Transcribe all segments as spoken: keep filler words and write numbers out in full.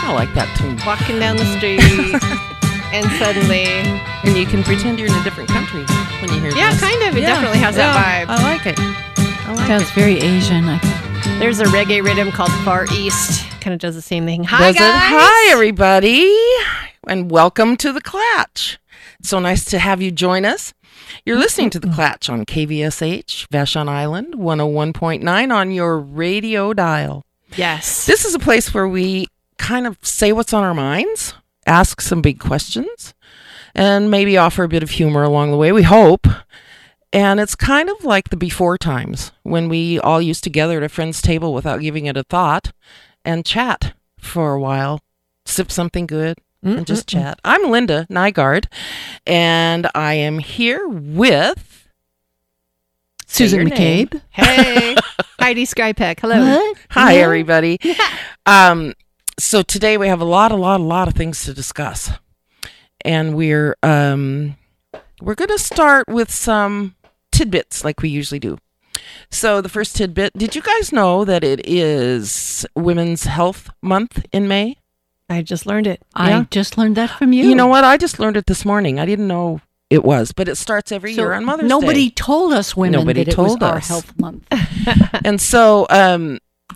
of like that tune. Walking down the street, and suddenly, And you can pretend you're in a different country when you hear yeah, this. kind of. It Yeah, definitely has yeah, that vibe. I like it. I like Sounds it. very Asian. I think. There's a reggae rhythm called Far East. Kind of does the same thing. Hi, Does guys. it? Hi, everybody, and welcome to the Clatch. So nice to have you join us. You're listening to the Clatch on K V S H, Vashon Island, one oh one point nine on your radio dial. Yes. This is a place where we kind of say what's on our minds, ask some big questions, and maybe offer a bit of humor along the way, we hope. And it's kind of like the before times when we all used to gather at a friend's table without giving it a thought and chat for a while, sip something good, and just chat. I'm Linda Nygaard, and I am here with Susan your name. McCabe. Hey, Heidi Skypeck. Hello. What? Hi, Yeah. everybody. Um, so today we have a lot, a lot, a lot of things to discuss, and we're um, we're going to start with some tidbits like we usually do. So the first tidbit: did you guys know that it is Women's Health Month in May? I just learned it. I Yeah. just learned that from you. You know what? I just learned it this morning. I didn't know it was, but it starts every So year on Mother's nobody Day. told us women Nobody that it was told our us. health month. And so, um,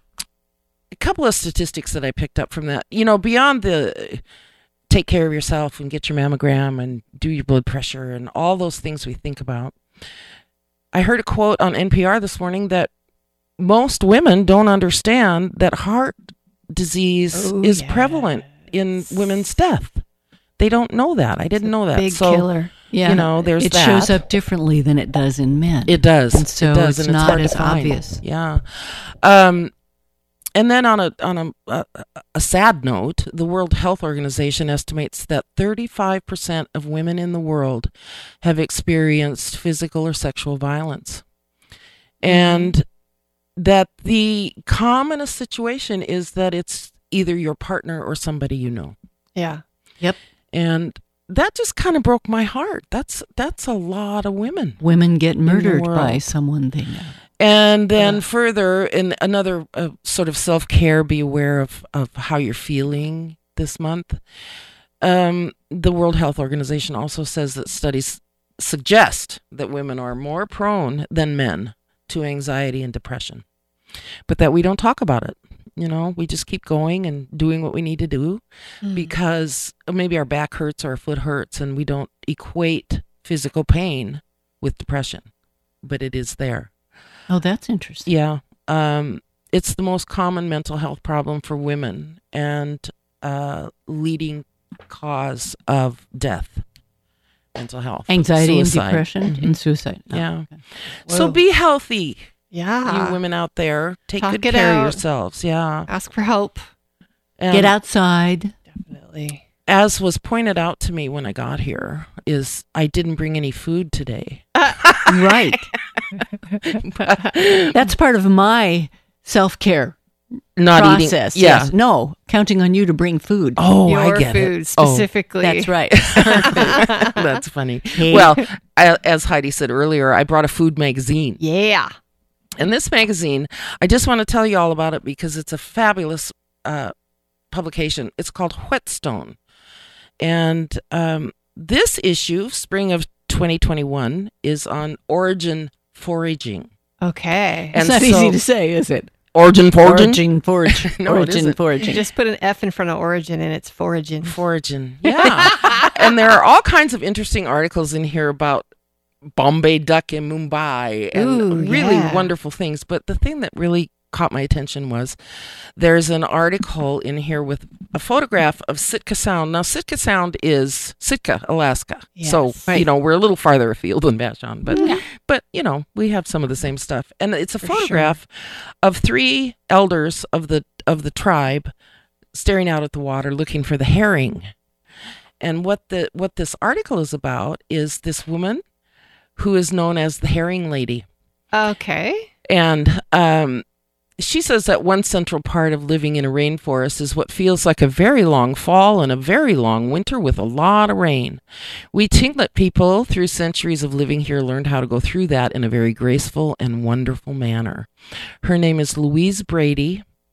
a couple of statistics that I picked up from that, you know, beyond the take care of yourself and get your mammogram and do your blood pressure and all those things we think about. I heard a quote on N P R this morning that most women don't understand that heart disease Oh, is prevalent in women's death. They don't know that. I didn't know that. Big so, killer. Yeah, you know, there's it that. shows up differently than it does in men. It does. And so it does, it's and not hard to as find. obvious. Yeah. Um, and then on a on a, a a sad note, the World Health Organization estimates that thirty-five percent of women in the world have experienced physical or sexual violence, and that the commonest situation is that it's either your partner or somebody you know. Yeah. And that just kind of broke my heart. That's that's a lot of women. Women get murdered world. by someone they know. And then Uh. further, in another uh, sort of self-care, be aware of, of how you're feeling this month. Um, the World Health Organization also says that studies suggest that women are more prone than men to anxiety and depression, but that we don't talk about it. You know, we just keep going and doing what we need to do because maybe our back hurts or our foot hurts and we don't equate physical pain with depression, but it is there. Oh, that's interesting. Yeah. Um, it's the most common mental health problem for women and uh, leading cause of death, mental health. Anxiety suicide. and depression Mhm. and suicide. Oh, Yeah. okay. So Whoa. be healthy, Yeah. you women out there. Take Talk good it care out. of yourselves. Yeah. Ask for help. And Get outside. Definitely. as was pointed out to me when I got here, is I didn't bring any food today. Right. That's part of my self-care Not process. eating. Yeah. Yes. No, counting on you to bring food. Oh, Your I get food it. Oh, specifically. That's right. that's funny. Hey. Well, I, as Heidi said earlier, I brought a food magazine. Yeah. And this magazine, I just want to tell you all about it because it's a fabulous uh, publication. It's called Whetstone. And um, this issue, spring of twenty twenty-one, is on origin foraging. Okay. And It's not so- easy to say, is it? Origin foraging? Origin forage. No, it origin isn't. You foraging. just put an F in front of origin and it's foraging. Foraging. Yeah. And there are all kinds of interesting articles in here about Bombay duck in Mumbai and Ooh, really yeah. wonderful things. But the thing that really caught my attention was there's an article in here with a photograph of Sitka Sound. Now, Sitka Sound is Sitka, Alaska. So, Yes. you know, we're a little farther afield than Vashon, but, Yeah. but, you know, we have some of the same stuff. And it's a For photograph of three elders of the, of the tribe staring out at the water looking for the herring. And what the, what this article is about is this woman who is known as the Herring Lady. Okay. And um, she says that one central part of living in a rainforest is what feels like a very long fall and a very long winter with a lot of rain. We Tlingit people, through centuries of living here, learned how to go through that in a very graceful and wonderful manner. Her name is Louise Brady.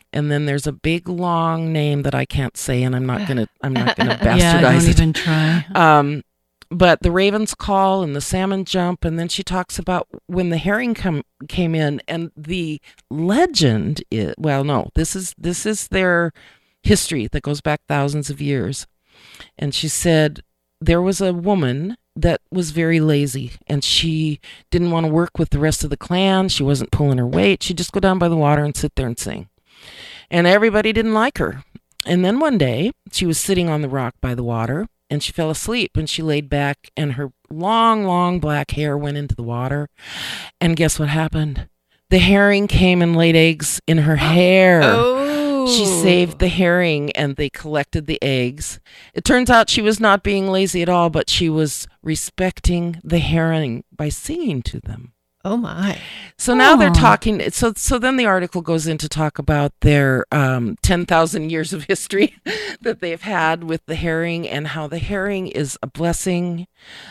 And then there's a big long name that I can't say, and I'm not gonna I'm not gonna Yeah, bastardize don't it. even try. Um, but the ravens call and the salmon jump, and then she talks about when the herring come came in, and the legend is, well, no, this is this is their history that goes back thousands of years. And she said there was a woman that was very lazy, and she didn't want to work with the rest of the clan. She wasn't pulling her weight. She'd just go down by the water and sit there and sing. And everybody didn't like her. And then one day, she was sitting on the rock by the water, and she fell asleep, and she laid back, and her long, long black hair went into the water. And guess what happened? The herring came and laid eggs in her hair. Oh. She saved the herring, and they collected the eggs. It turns out she was not being lazy at all, but she was respecting the herring by singing to them. Oh my. So now they're Aw. talking. So so then the article goes in to talk about their um, ten thousand years of history that they've had with the herring, and how the herring is a blessing.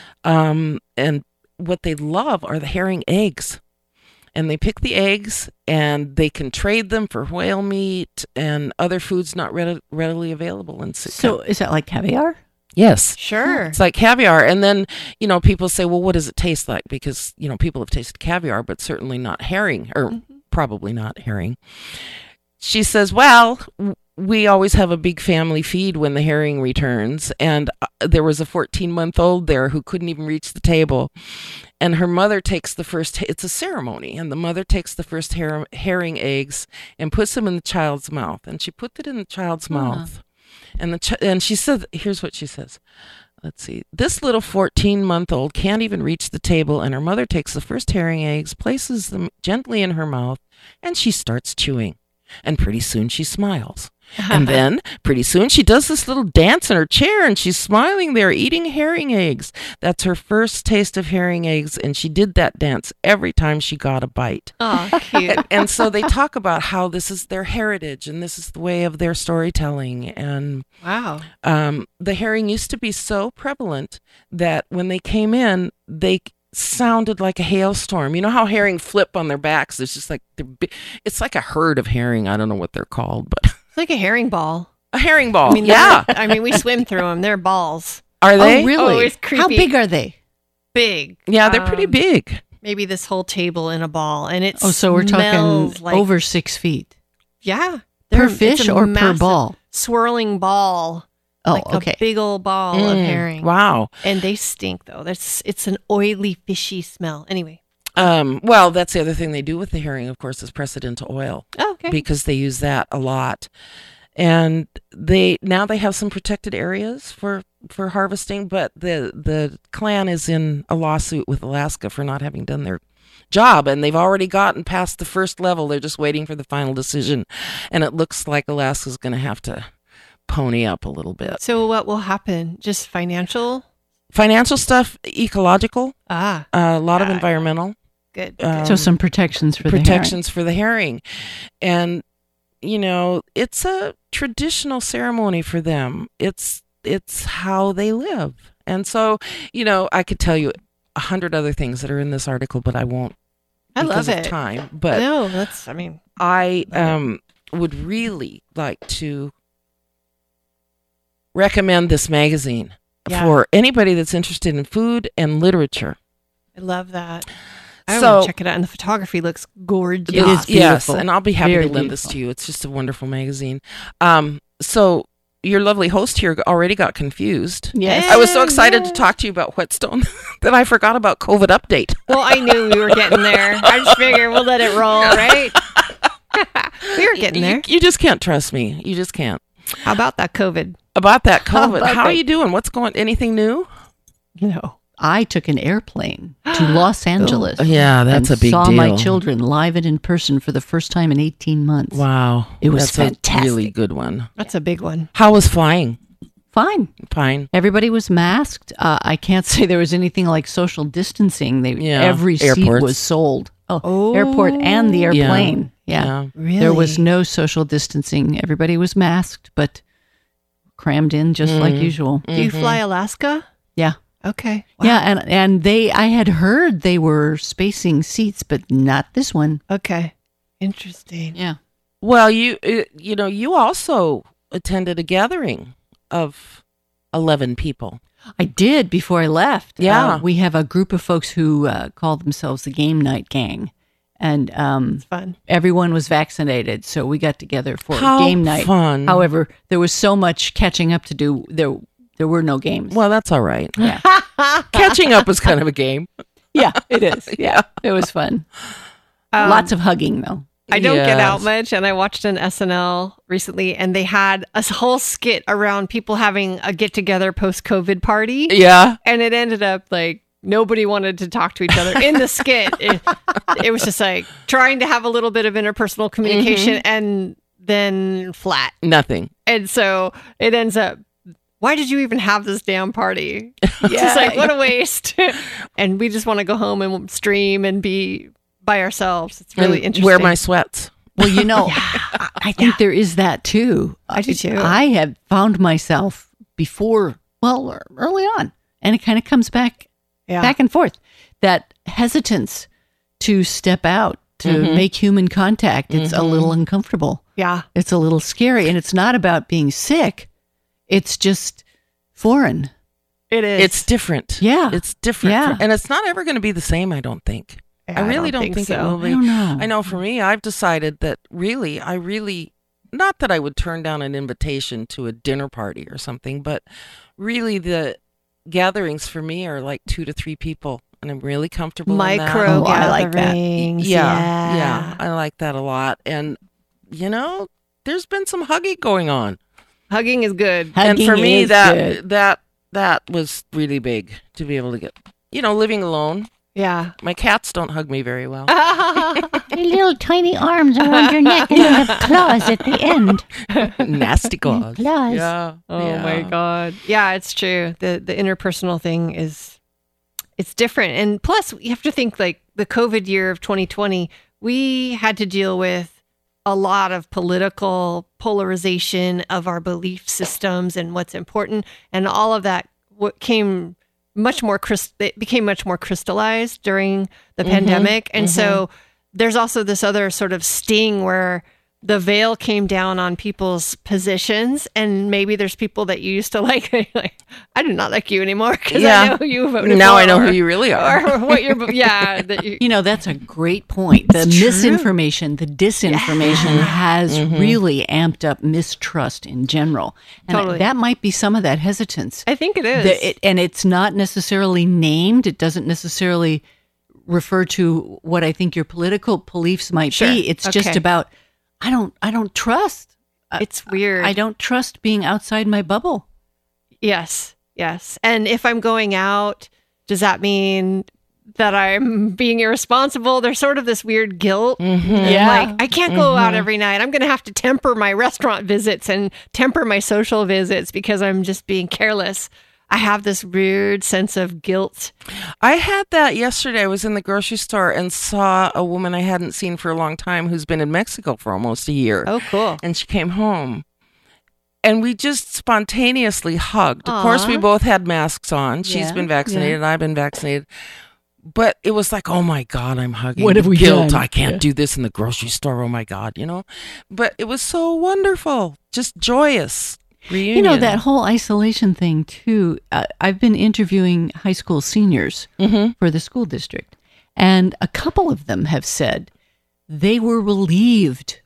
Um, and what they love are the herring eggs. And they pick the eggs, and they can trade them for whale meat and other foods not readi- readily available in Sitka. So is that like caviar? Yes. Sure. It's like caviar. And then, you know, people say, well, what does it taste like? Because, you know, people have tasted caviar, but certainly not herring, or Mm-hmm. probably not herring. She says, well, w- we always have a big family feed when the herring returns. And uh, there was a fourteen-month-old there who couldn't even reach the table. And her mother takes the first, it's a ceremony, and the mother takes the first her- herring eggs and puts them in the child's mouth. And she put it in the child's Huh. mouth. And the ch- and she said, here's what she says. Let's see. This little fourteen-month-old can't even reach the table, and her mother takes the first herring eggs, places them gently in her mouth, and she starts chewing. And pretty soon she smiles. And then pretty soon she does this little dance in her chair, and she's smiling there eating herring eggs. That's her first taste of herring eggs, and she did that dance every time she got a bite. Oh, cute. And so they talk about how this is their heritage, and this is the way of their storytelling. And Wow. um, the herring used to be so prevalent that when they came in, they sounded like a hailstorm. You know how herring flip on their backs? It's just like they're bi- it's like a herd of herring. I don't know what they're called, but It's like a herring ball. a herring ball. I mean, yeah, they're- I mean, we swim through them. They're balls. are they? Oh, really? Oh, it's How creepy. big are they? Big. Yeah, they're pretty Um, big. Maybe this whole table in a ball, and it's Oh, so we're talking like, over six feet yeah per They're- it's fish a or per massive ball? swirling ball. Oh, like okay. a big old ball of Mm, herring. Wow. And they stink though. That's it's an oily, fishy smell. Anyway. Um, well, that's the other thing they do with the herring, of course, is press it into oil. Oh, okay. Because they use that a lot. And they now they have some protected areas for, for harvesting, but the the clan is in a lawsuit with Alaska for not having done their job, and they've already gotten past the first level. They're just waiting for the final decision, and it looks like Alaska's going to have to pony up a little bit. So what will happen? Just financial? Financial stuff, ecological, Ah, uh, a lot of Ah, environmental. good. Um, So some protections for protections for the herring. And you know, it's a traditional ceremony for them. It's it's how they live. And so, you know, I could tell you a hundred other things that are in this article, but I won't I because love of it. time. But no, that's. I mean, I um would really like to recommend this magazine Yeah. for anybody that's interested in food and literature. I love that. I So- want to check it out, and the photography looks gorgeous. It is Yes, beautiful. and I'll be happy Very to lend this beautiful. to you. It's just a wonderful magazine. Um, so your lovely host here already got confused. Yes. I was so excited Yeah. to talk to you about Whetstone that I forgot about COVID update. Well, I knew we were getting there. I just figured we'll let it roll, right? we were getting You, there. you just can't trust me. You just can't. How about that COVID? About that How COVID, about how are that? you doing? What's going? Anything new? No. I took an airplane to Los Angeles. Oh, yeah, that's and a big saw deal. my children live and in person for the first time in eighteen months. Wow, It was that's a fantastic. really good one. That's a big one. How was flying? Fine. Fine. Everybody was masked. Uh, I can't say there was anything like social distancing. They, Yeah, every seat airports. was sold. Oh, Oh. airport and the airplane. Yeah. Yeah. Really? There was no social distancing. Everybody was masked, but crammed in just like Mm. usual. Do you fly Alaska? Yeah. Okay. Yeah, and and they I had heard they were spacing seats, but not this one. Okay. Interesting. Yeah. Well, you uh, you know, you also attended a gathering of eleven people. I did before I left. Yeah. Uh, we have a group of folks who uh, call themselves the Game Night Gang. And um, It's fun. everyone was vaccinated, so we got together for How game night. fun. However, there was so much catching up to do. There, there were no games. Well, that's all right. yeah, Catching up is kind of a game. yeah, it is. Yeah, it was fun. Um, Lots of hugging, though. I don't get Yes. out much, and I watched an S N L recently, and they had a whole skit around people having a get together post COVID party, Yeah. and it ended up like nobody wanted to talk to each other in the skit. It, it was just like trying to have a little bit of interpersonal communication, Mm-hmm. and then flat. Nothing. And so it ends up, why did you even have this damn party? It's just like, what a waste. And we just want to go home and stream and be by ourselves. It's really And interesting. wear my sweats. Well, you know, I, I think there is that too. I do too. I have found myself before, well, early on, and it kind of comes back, Yeah. back and forth. That hesitance to step out to Mm-hmm. make human contact. It's a little uncomfortable. Yeah. It's a little scary, and it's not about being sick. It's just foreign. It is. It's different. Yeah. It's different. Yeah. And it's not ever going to be the same, I don't think. Yeah, I really don't, think, it so. will be. I don't know. I know for me, I've decided that really, I really, not that I would turn down an invitation to a dinner party or something, but really the gatherings for me are like two to three people, and I'm really comfortable in that. Micro Oh, I like that. gatherings. Yeah, Yeah. yeah, I like that a lot. And, you know, there's been some hugging going on. Hugging is good. and Hugging for me, is that, good. that, that was really big to be able to get, you know, living alone. Yeah. My cats don't hug me very well. Your little tiny arms around your neck and you have claws at the end. Nasty claws. Claws. Yeah. Oh yeah. my god. Yeah, it's true. The the interpersonal thing is it's different. And plus you have to think like the COVID year of twenty twenty, we had to deal with a lot of political polarization of our belief systems and what's important, and all of that what came much more crys- it became much more crystallized during the pandemic. And so there's also this other sort of sting where the veil came down on people's positions, and maybe there's people that you used to like. like I do not like you anymore because Yeah. I know who you voted Now for, I know or- who you really are. or what you're. Yeah, that you, You know, that's a great point. The It's true. misinformation, the disinformation has really amped up mistrust in general. And Totally. that might be some of that hesitance. I think it is. The- it- and it's not necessarily named. It doesn't necessarily refer to what I think your political beliefs might Sure. be. It's just Okay. about, I don't, I don't trust. I- It's weird. I don't trust being outside my bubble. Yes, yes. And if I'm going out, does that mean that I'm being irresponsible? There's sort of this weird guilt. And Yeah. Like, I can't go out every night. I'm going to have to temper my restaurant visits and temper my social visits because I'm just being careless. I have this weird sense of guilt. I had that yesterday. I was in the grocery store and saw a woman I hadn't seen for a long time who's been in Mexico for almost a year. Oh, cool. And she came home. And we just spontaneously hugged. Of course, we Aw. both had masks on. She's Yeah, been vaccinated. I've been vaccinated. But it was like, oh my God, I'm hugging. What have we Guilt. done? I can't Yeah. do this in the grocery store. Oh my God, you know? But it was so wonderful. Just joyous reunion. You know, that whole isolation thing, too. Uh, I've been interviewing high school seniors Mm-hmm. for the school district, and a couple of them have said they were relieved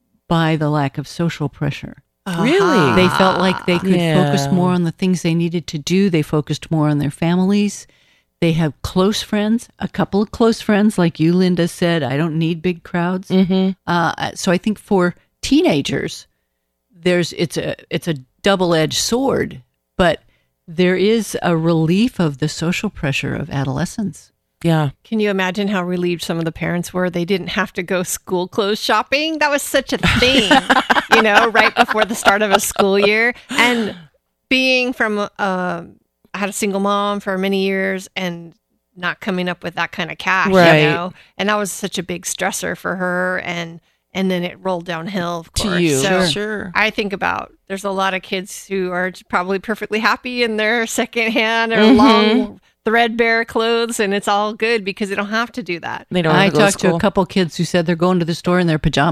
by the lack of social pressure. Really? They felt like they could focus Yeah. more on the things they needed to do. They focused more on their families. They have close friends, a couple of close friends, like you, Linda, said. I don't need big crowds. Mm-hmm. Uh, so I think for teenagers, there's it's a it's a double edged sword, but there is a relief of the social pressure of adolescence. Yeah. Can you imagine how relieved some of the parents were? They didn't have to go school clothes shopping. That was such a thing, you know, right before the start of a school year. And being from, uh, I had a single mom for many years and not coming up with that kind of cash, Right. you know, and that was such a big stressor for her. And and then it rolled downhill, of course. To you. So Sure. I think about there's a lot of kids who are probably perfectly happy in their secondhand or Mhm. long threadbare clothes, and it's all good because they don't have to do that. They don't I have to go to talked to school. a couple kids who said they're going to the store in their pajamas.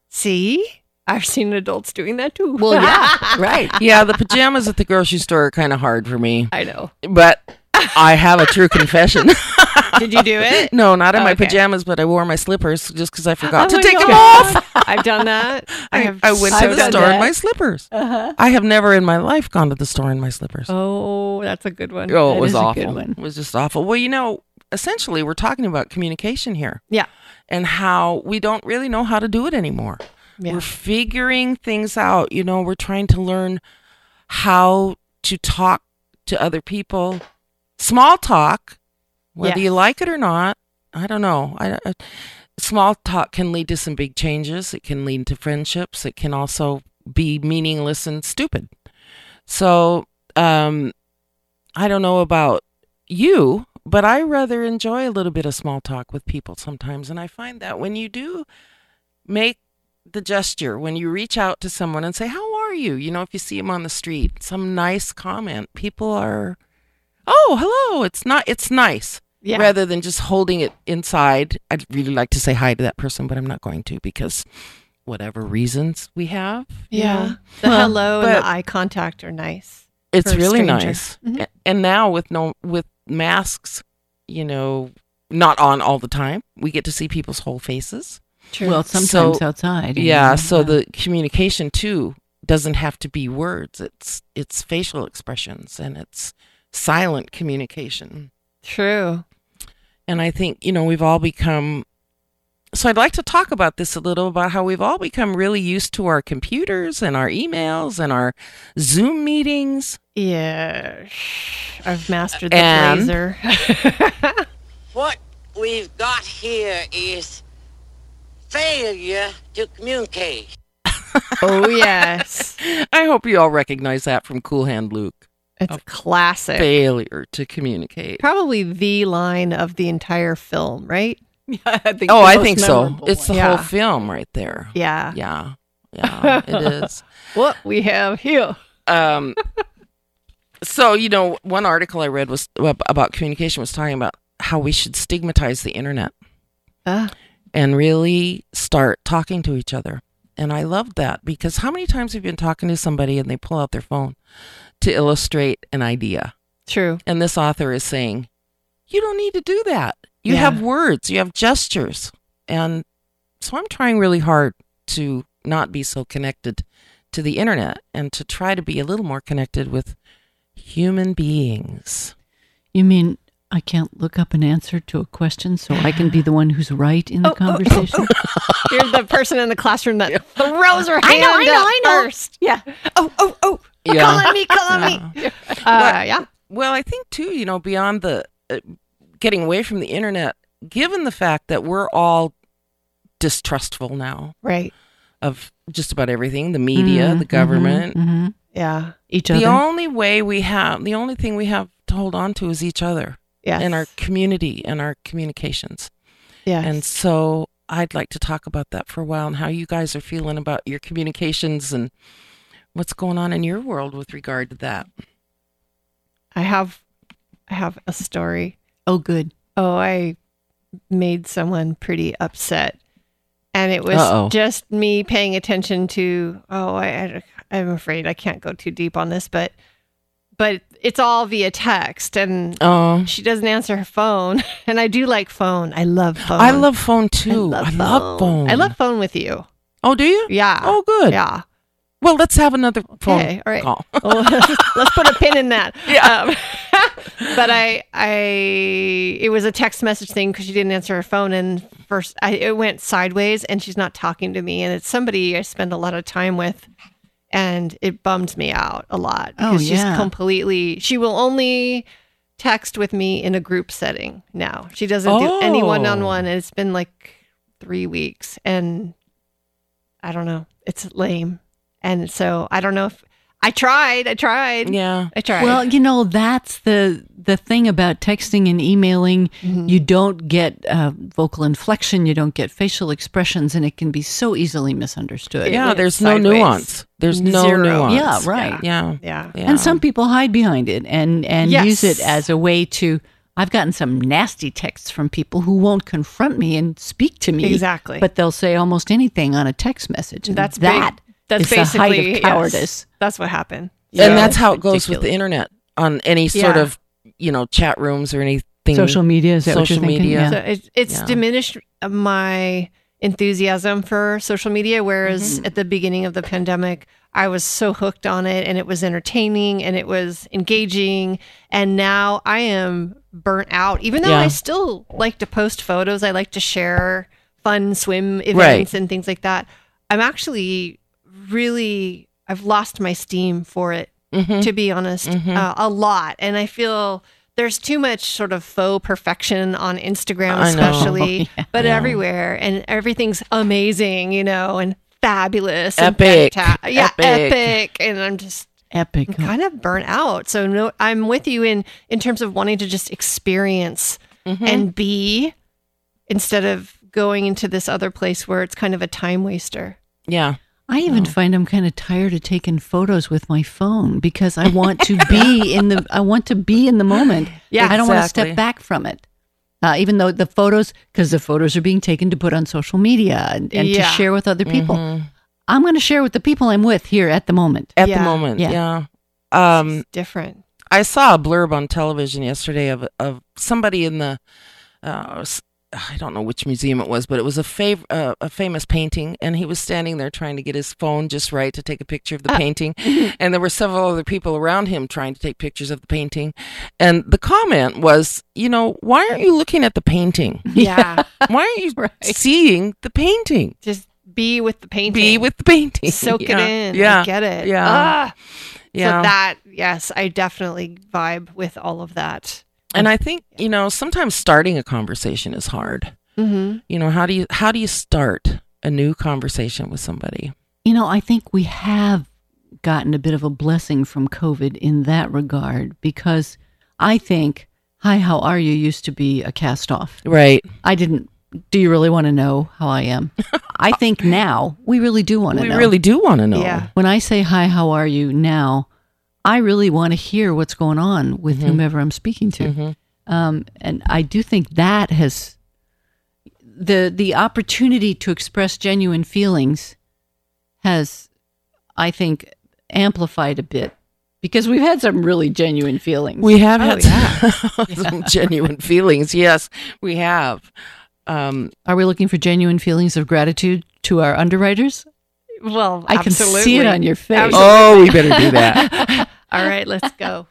See? I've seen adults doing that too. Well, yeah, right. Yeah, the pajamas at the grocery store are kind of hard for me. I know. But I have a true confession. Did you do it? No, not in my Okay. pajamas, but I wore my slippers just because I forgot Oh to my take them God. off. I've done that. I I, have. I went I've to the done store in that. my slippers. Uh-huh. I have never in my life gone to the store in my slippers. Oh, that's a good one. Oh, it That was is a awful. good one. It was just awful. Well, you know, essentially, we're talking about communication here Yeah. and how we don't really know how to do it anymore. Yeah. We're figuring things out. You know, we're trying to learn how to talk to other people. Small talk, whether Yes. you like it or not. I don't know. I, I, small talk can lead to some big changes. It can lead to friendships. It can also be meaningless and stupid. So, um, I don't know about you, but I rather enjoy a little bit of small talk with people sometimes. And I find that when you do make the gesture, when you reach out to someone and say, "How are you?" You know, if you see them on the street, some nice comment, people are, "Oh, hello." It's not, it's nice. Yeah. Rather than just holding it inside. I'd really like to say hi to that person, but I'm not going to because whatever reasons we have. you Yeah. know. The Well, hello and but- the eye contact are nice. It's for a really stranger. nice. Mhm. A- And now with no with masks, you know, not on all the time, we get to see people's whole faces. True. Well, sometimes So- outside. you Yeah, know, so yeah. the communication too doesn't have to be words. It's it's facial expressions and it's silent communication. True. And I think, you know, we've all become so I'd like to talk about this a little about how we've all become really used to our computers and our emails and our Zoom meetings. Yeah. I've mastered the And- blazer. What we've got here is failure to communicate. Oh, yes. I hope you all recognize that from Cool Hand Luke. It's a classic. Failure to communicate. Probably the line of the entire film, right? Yeah, I think Oh, the I most think so. memorable It's the one. Yeah. whole film right there. Yeah. Yeah. Yeah, it is. What we have here. Um, so, you know, one article I read was about communication was talking about how we should stigmatize the internet Ah, and really start talking to each other. And I loved that because how many times have you been talking to somebody and they pull out their phone to illustrate an idea? true. And this author is saying, you don't need to do that. You Yeah. have words, you have gestures. And so I'm trying really hard to not be so connected to the internet and to try to be a little more connected with human beings. You mean I can't look up an answer to a question so I can be the one who's right in the Oh, oh, conversation? You're the person in the classroom that throws her hand I know, I know, up I know. first. Yeah. Oh, oh, oh. Yeah. Call on me, call on me. Uh, yeah. Well, I think too, you know, beyond the uh, getting away from the internet, given the fact that we're all distrustful now Right. of just about everything, the media, Mhm, the government, mhm, mhm. Yeah. Each the other. only way we have, the only thing we have to hold on to is each other Yes. and our community and our communications. yes. And so I'd like to talk about that for a while and how you guys are feeling about your communications and what's going on in your world with regard to that. I have I have a story. Oh, good. Oh, I made someone pretty upset. And it was Uh-oh. just me paying attention to, oh, I, I, I'm afraid I can't go too deep on this, but but it's all via text and Oh, she doesn't answer her phone. And I do like phone. I love phone. I love phone too. I love, phone. I love phone with you. Oh, do you? Yeah. Oh, good. Yeah. Well, let's have another phone Okay, all right. call. Well, let's put a pin in that. Yeah. Um, but I, I, it was a text message thing because she didn't answer her phone, and first I, it went sideways, and she's not talking to me, and it's somebody I spend a lot of time with, and it bummed me out a lot Oh, because yeah. she's completely. She will only text with me in a group setting now. She doesn't do any Oh. one-on-one, and it's been like three weeks, and I don't know. It's lame. And so I don't know if I tried. I tried. Yeah. I tried. Well, you know, that's the the thing about texting and emailing. Mm-hmm. You don't get uh, vocal inflection, you don't get facial expressions, and it can be so easily misunderstood. Yeah, went there's no sideways. nuance. There's no Zero. nuance. Yeah, right. Yeah. yeah. Yeah. And some people hide behind it and and Yes. use it as a way to I've gotten some nasty texts from people who won't confront me and speak to me. Exactly. But they'll say almost anything on a text message. And That's that big. That's is the basically height of cowardice. Yes, that's what happened. And So that's how it it's goes with the ridiculous. internet on any sort Yeah. of, you know, chat rooms or anything. Social media, is that what Social you're thinking? media. Yeah. So it, it's Yeah. diminished my enthusiasm for social media, whereas Mm-hmm. at the beginning of the pandemic, I was so hooked on it and it was entertaining and it was engaging. And now I am burnt out, even though Yeah. I still like to post photos. I like to share fun swim events Right. and things like that. I'm actually really, I've lost my steam for it, Mhm. to be honest, Mhm. uh, a lot. And I feel there's too much sort of faux perfection on Instagram, I know. especially, Yeah. but Yeah. everywhere. And everything's amazing, you know, and fabulous. and Epic. fanta- yeah, Epic. epic. And I'm just Epic. I'm kind of burnt out. So no, I'm with you in, in terms of wanting to just experience Mhm. and be instead of going into this other place where it's kind of a time waster. Yeah. I even find I'm kind of tired of taking photos with my phone because I want to be in the I want to be in the moment. Yeah, I don't want to exactly. step back from it. Uh, even though the photos, because the photos are being taken to put on social media and, and to Yeah. share with other people. Mhm. I'm going to share with the people I'm with here at the moment. At Yeah. the moment. Yeah. Yeah. Um, It's different. I saw a blurb on television yesterday of of somebody in the, uh, s- I don't know which museum it was, but it was a fav- uh, a famous painting, and he was standing there trying to get his phone just right to take a picture of the Ah. painting, and there were several other people around him trying to take pictures of the painting, and the comment was, you know, why aren't you looking at the painting? Yeah. Why aren't you Right. seeing the painting? Just be with the painting. Be with the painting. Soak Yeah. it in. Yeah. I get it. Yeah. Ah. Yeah. So that, yes, I definitely vibe with all of that. And I think, you know, sometimes starting a conversation is hard. Mm-hmm. You know, how do you how do you start a new conversation with somebody? You know, I think we have gotten a bit of a blessing from COVID in that regard because I think, hi, how are you used to be a cast off. Right. I didn't, do you really want to know how I am? I think now we really do want to We know. really do want to know. Yeah. When I say, hi, how are you now, I really want to hear what's going on with Mhm. whomever I'm speaking to. Mhm. Um, and I do think that has the the opportunity to express genuine feelings has, I think, amplified a bit because we've had some really genuine feelings. We have Oh, had some, some genuine feelings. Yes, we have. Um, Are we looking for genuine feelings of gratitude to our underwriters? Well, I can absolutely. see it on your face. Absolutely. oh, we better do that. All right, let's go.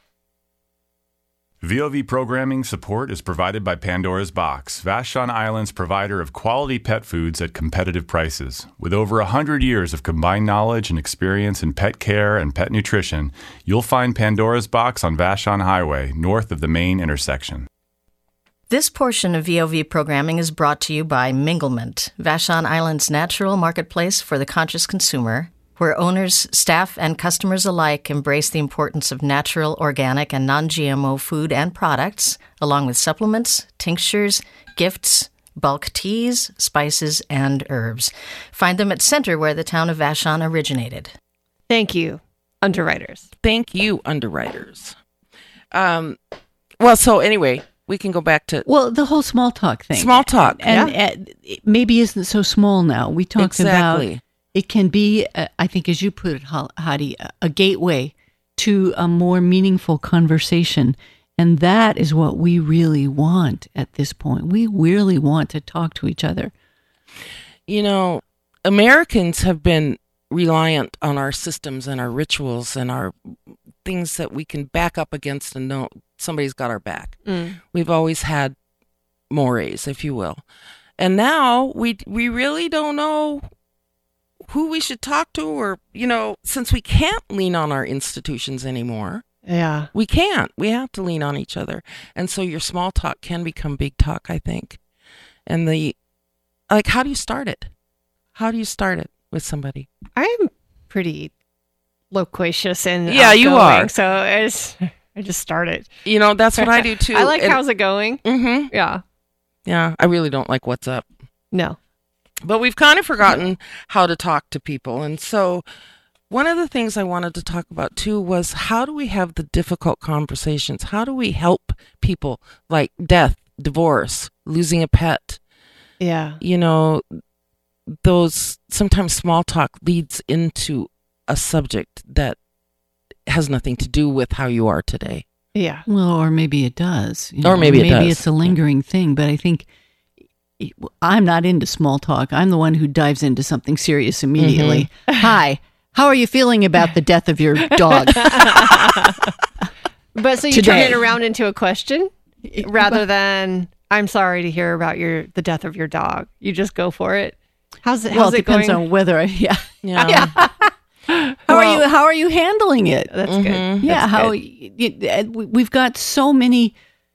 V O V programming support is provided by Pandora's Box, Vashon Island's provider of quality pet foods at competitive prices. With over one hundred years of combined knowledge and experience in pet care and pet nutrition, you'll find Pandora's Box on Vashon Highway, north of the main intersection. This portion of V O V programming is brought to you by Minglement, Vashon Island's natural marketplace for the conscious consumer, where owners, staff, and customers alike embrace the importance of natural, organic, and non-G M O food and products, along with supplements, tinctures, gifts, bulk teas, spices, and herbs. Find them at Center, where the town of Vashon originated. Thank you, underwriters. Thank you, underwriters. Um, well, so anyway, we can go back to Well, the whole small talk thing. small talk. And, and it maybe isn't so small now. We talked Exactly. about it can be, uh, I think, as you put it, Hal- Hadi, a- a gateway to a more meaningful conversation. And that is what we really want at this point. We really want to talk to each other. You know, Americans have been reliant on our systems and our rituals and our things that we can back up against and know somebody's got our back. Mm. We've always had mores, if you will. And now we we really don't know who we should talk to, or, you know, since we can't lean on our institutions anymore, Yeah. we can't. We have to lean on each other. And so your small talk can become big talk, I think. And the, like, how do you start it? How do you start it with somebody? I'm pretty loquacious and Yeah, you outgoing, are. So I just, I just started. You know, that's what I do too. I like how's it going? Mm-hmm. Yeah. Yeah, I really don't like what's up. No. But we've kind of forgotten how to talk to people. And so one of the things I wanted to talk about too was how do we have the difficult conversations? How do we help people like death, divorce, losing a pet? Yeah. You know, those sometimes small talk leads into a subject that has nothing to do with how you are today. Yeah. Well, or maybe it does. you Or maybe it maybe does. it's a lingering thing. But I think I'm not into small talk. I'm the one who dives into something serious immediately. Mm-hmm. Hi, how are you feeling about the death of your dog? But so you Today. turn it around into a question rather than I'm sorry to hear about your the death of your dog. You just go for it. How's it? well, How's it it depends going? on whether I. Yeah. Yeah. How Well- are you? How are you handling it? That's Mhm. good. Yeah, That's how good. y- y- we- we've got so many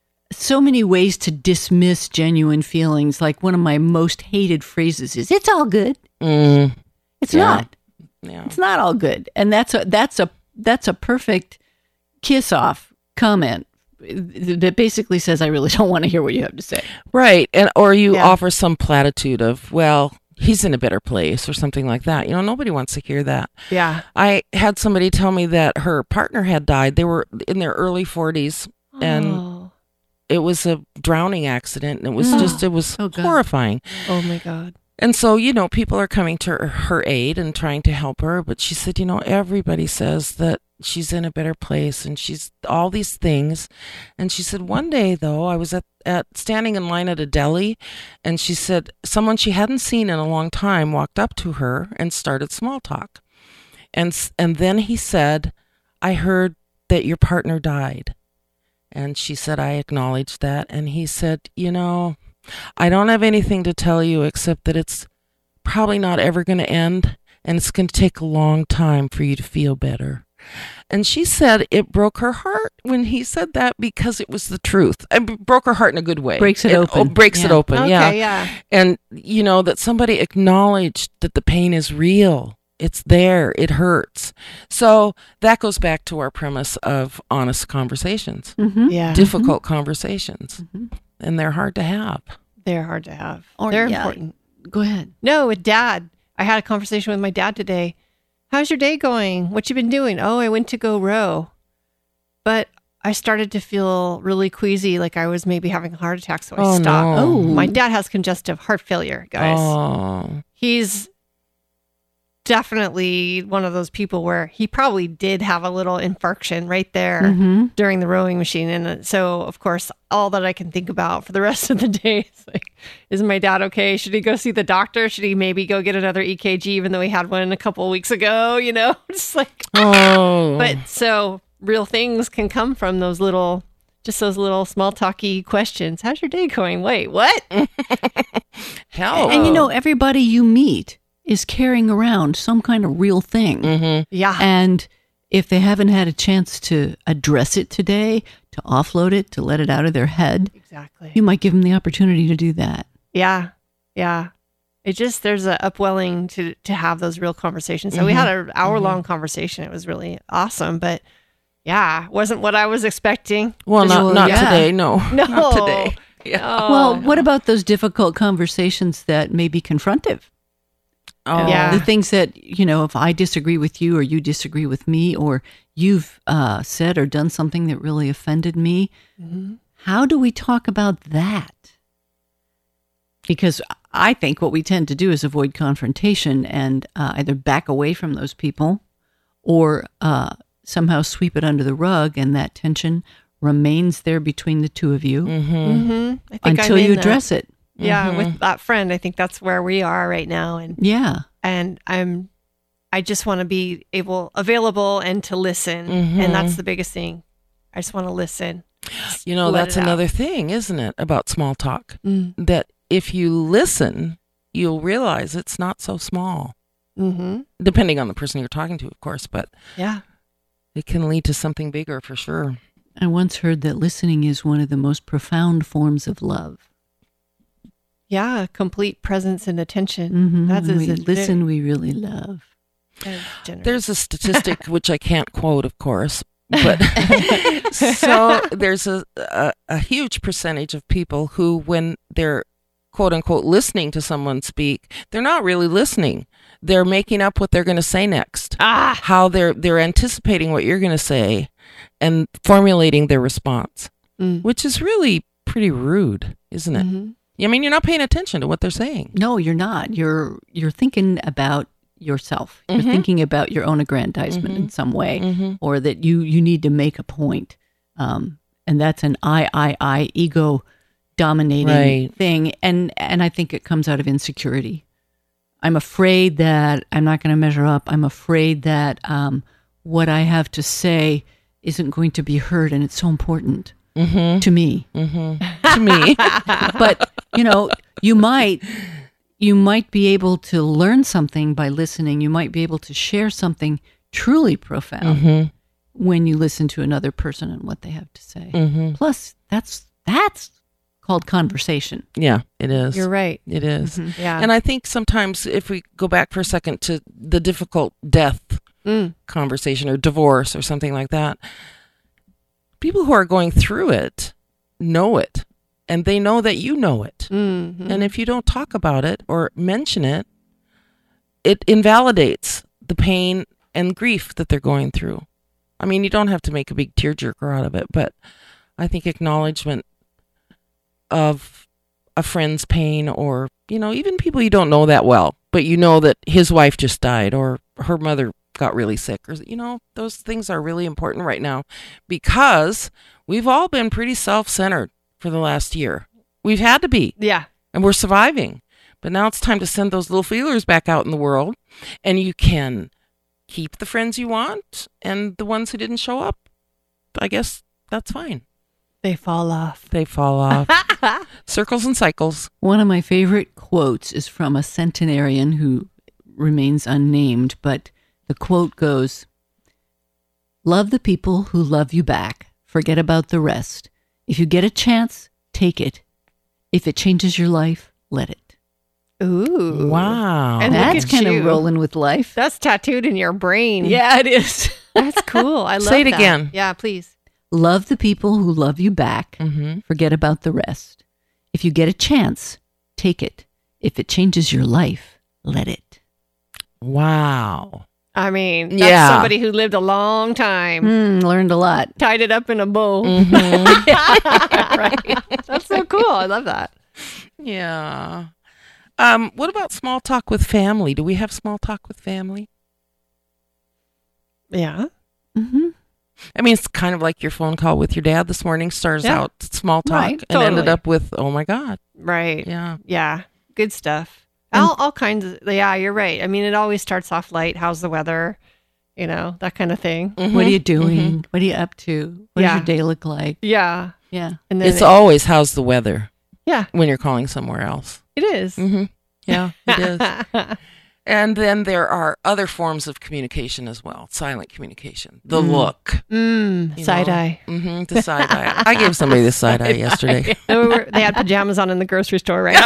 so many ways to dismiss genuine feelings. Like one of my most hated phrases is it's all good. Mm, It's Yeah. not. yeah. It's not all good. And that's a that's a that's a perfect kiss off comment that basically says I really don't want to hear what you have to say. Right. And or you Yeah. offer some platitude of, well, he's in a better place or something like that. You know, nobody wants to hear that. Yeah. I had somebody tell me that her partner had died. They were in their early forties and oh. it was a drowning accident and it was Oh. just it was Oh, God. horrifying. Oh my God. And so, you know, people are coming to her, her aid and trying to help her, but she said, you know, everybody says that she's in a better place and she's all these things. And she said, one day though, I was at, at standing in line at a deli and she said someone she hadn't seen in a long time walked up to her and started small talk. And s- and then he said, I heard that your partner died. And she said, I acknowledged that. And he said, you know, I don't have anything to tell you except that it's probably not ever going to end and it's going to take a long time for you to feel better. And she said it broke her heart when he said that because it was the truth. It broke her heart in a good way. Breaks it open. Oh, breaks it Yeah. open, Okay. yeah. Yeah. And, you know, that somebody acknowledged that the pain is real. It's there. It hurts. So that goes back to our premise of honest conversations, Mm-hmm. Yeah. difficult conversations, Mhm. and they're hard to have. They're hard to have. Or- They're yeah. important. Go ahead. No, with dad. I had a conversation with my dad today. How's your day going? What you been doing? Oh, I went to go row. But I started to feel really queasy, like I was maybe having a heart attack, so I Oh, stopped. no. Oh. My dad has congestive heart failure, guys. Oh, He's definitely one of those people where he probably did have a little infarction right there Mm-hmm. during the rowing machine. And uh, so, of course, all that I can think about for the rest of the day is like, is my dad okay? Should he go see the doctor? Should he maybe go get another E K G, even though he had one a couple of weeks ago? You know, just like, oh. but so real things can come from those little, just those little small talky questions. How's your day going? Wait, what? hell. And you know, everybody you meet is carrying around some kind of real thing. Mm-hmm. Yeah. And if they haven't had a chance to address it today, to offload it, to let it out of their head, Exactly. you might give them the opportunity to do that. Yeah. Yeah. It just, there's a upwelling to, to have those real conversations. So we Mhm. had an hour long conversation. It was really awesome, but yeah, wasn't what I was expecting. Well, Just- not Well, not yeah. today. No, No. not today. Yeah. No. Well, what about those difficult conversations that may be confrontive? Oh, Yeah. The things that, you know, if I disagree with you or you disagree with me or you've uh, said or done something that really offended me, Mhm. how do we talk about that? Because I think what we tend to do is avoid confrontation and uh, either back away from those people or uh, somehow sweep it under the rug, and that tension remains there between the two of you Mm-hmm. Mhm. I think until I'm in you that. address it. Yeah, Mhm. with that friend, I think that's where we are right now, and Yeah. and I'm, I just want to be able, available, and to listen, Mhm. and that's the biggest thing. I just want to listen. You know, Let that's it out. another thing, isn't it, about small talk? Mm. That if you listen, you'll realize it's not so small. Mm-hmm. Depending on the person you're talking to, of course, but Yeah. it can lead to something bigger for sure. I once heard that listening is one of the most profound forms of love. Yeah. Complete presence and attention. Mm-hmm. That's When is we it- listen, we really love. very generous. There's a statistic which I can't quote, of course, but so there's a, a a huge percentage of people who, when they're quote unquote listening to someone speak, they're not really listening. They're making up what they're going to say next. first. Ah. How they're they're anticipating what you're going to say and formulating their response, Mm. which is really pretty rude, isn't it? Mhm. I mean, you're not paying attention to what they're saying. No, you're not. You're you're thinking about yourself. You're Mhm. thinking about your own aggrandizement Mhm. in some way, Mhm. or that you you need to make a point. Um, and that's an I I I ego dominating Right. thing, and and I think it comes out of insecurity. I'm afraid that I'm not going to measure up. I'm afraid that um, what I have to say isn't going to be heard, and it's so important Mm-hmm. to me. Mm-hmm. To me. But you know, you might you might be able to learn something by listening. You might be able to share something truly profound Mm-hmm. when you listen to another person and what they have to say. Mm-hmm. Plus, that's that's called conversation. Yeah, it is. You're right. It is. Yeah. And I think sometimes if we go back for a second to the difficult death Mm. conversation or divorce or something like that, people who are going through it know it, and they know that you know it. Mhm. And if you don't talk about it or mention it, it invalidates the pain and grief that they're going through. I mean, you don't have to make a big tearjerker out of it, but I think acknowledgement of a friend's pain, or, you know, even people you don't know that well, but you know that his wife just died or her mother got really sick, or, you know, those things are really important right now because we've all been pretty self-centered for the last year. We've had to be, Yeah. and we're surviving. But now it's time to send those little feelers back out in the world, and you can keep the friends you want, and the ones who didn't show up, I guess that's fine. They fall off. They fall off. Circles and cycles. One of my favorite quotes is from a centenarian who remains unnamed, but the quote goes, "Love the people who love you back. Forget about the rest. If you get a chance, take it. If it changes your life, let it." Ooh. Wow. And look That's at kind you. of rolling with life. That's tattooed in your brain. Yeah, it is. That's cool. I love Say it that. again. Yeah, please. Love the people who love you back. Mm-hmm. Forget about the rest. If you get a chance, take it. If it changes your life, let it. Wow. I mean, that's Yeah. somebody who lived a long time. Mm, learned a lot. Tied it up in a bow. Mm-hmm. Right. That's so cool. I love that. Yeah. Um, what about small talk with family? Do we have small talk with family? Yeah. Mm-hmm. I mean, it's kind of like your phone call with your dad this morning starts Yeah. out small talk Right, and ended totally. up with, oh my God. Right. Yeah. Yeah. Good stuff. All, all kinds of, yeah, you're right. I mean, it always starts off light. How's the weather? You know, that kind of thing. What are you Mhm. doing? What are you up to? What Yeah. does your day look like? Yeah. Yeah. And then It's it- always how's the weather yeah, when you're calling somewhere else. it is. Mm-hmm. Yeah, it is. And then there are other forms of communication as well. Silent communication. The Mm. look. mm, you side know. eye. Mm-hmm. The side eye. I gave somebody the side eye yesterday. They, were, they had pajamas on in the grocery store, right?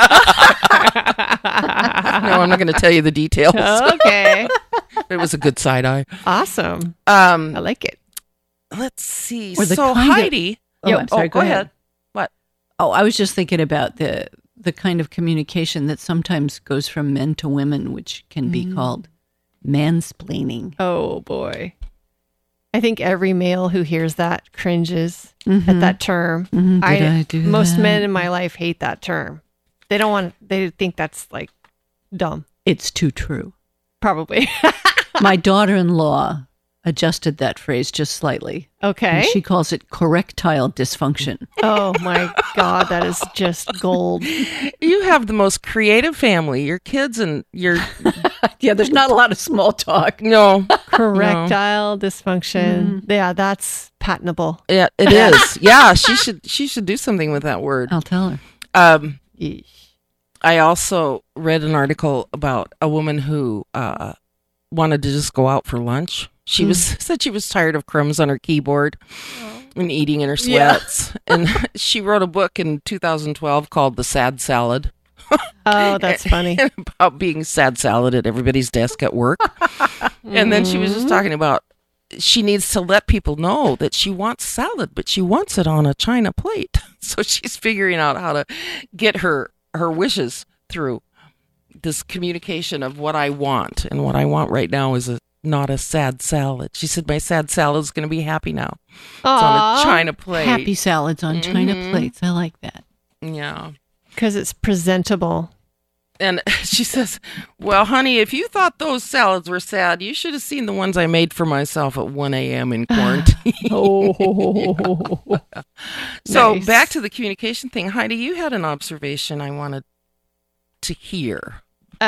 No, I'm not going to tell you the details. Okay. It was a good side eye. Awesome. Um, I like it. let's see. Or the So kind of- Heidi. Oh, I'm sorry. go ahead. What? Oh, I was just thinking about the the kind of communication that sometimes goes from men to women, which can be called mansplaining. Oh, boy. I think every male who hears that cringes at Mhm. that term. Mhm. Did I do most that? men in my life hate that term. They don't want, they think that's like dumb. It's too true. Probably. My daughter-in-law adjusted that phrase just slightly. Okay. And she calls it correctile dysfunction. Oh my God, that is just gold. You have the most creative family. Your kids and your Yeah, there's not a lot of small talk. no. Correctile dysfunction. Yeah, that's patentable. Yeah, it is. Yeah, she should she should do something with that word. I'll tell her. Um, Yeesh. I also read an article about a woman who uh, wanted to just go out for lunch. She was said she was tired of crumbs on her keyboard and eating in her sweats. And she wrote a book in two thousand twelve called The Sad Salad. Oh, that's funny. About being sad salad at everybody's desk at work. And then she was just talking about she needs to let people know that she wants salad, but she wants it on a china plate. So she's figuring out how to get her her wishes through this communication of what I want. And what I want right now is a not a sad salad. She said, my sad salad's going to be happy now. It's Aw. on a china plate. Happy salads on china Mhm. plates. I like that. Yeah. Because it's presentable. And she says, well, honey, if you thought those salads were sad, you should have seen the ones I made for myself at one a.m. in quarantine. Oh. So Nice. back to the communication thing. Heidi, you had an observation I wanted to hear.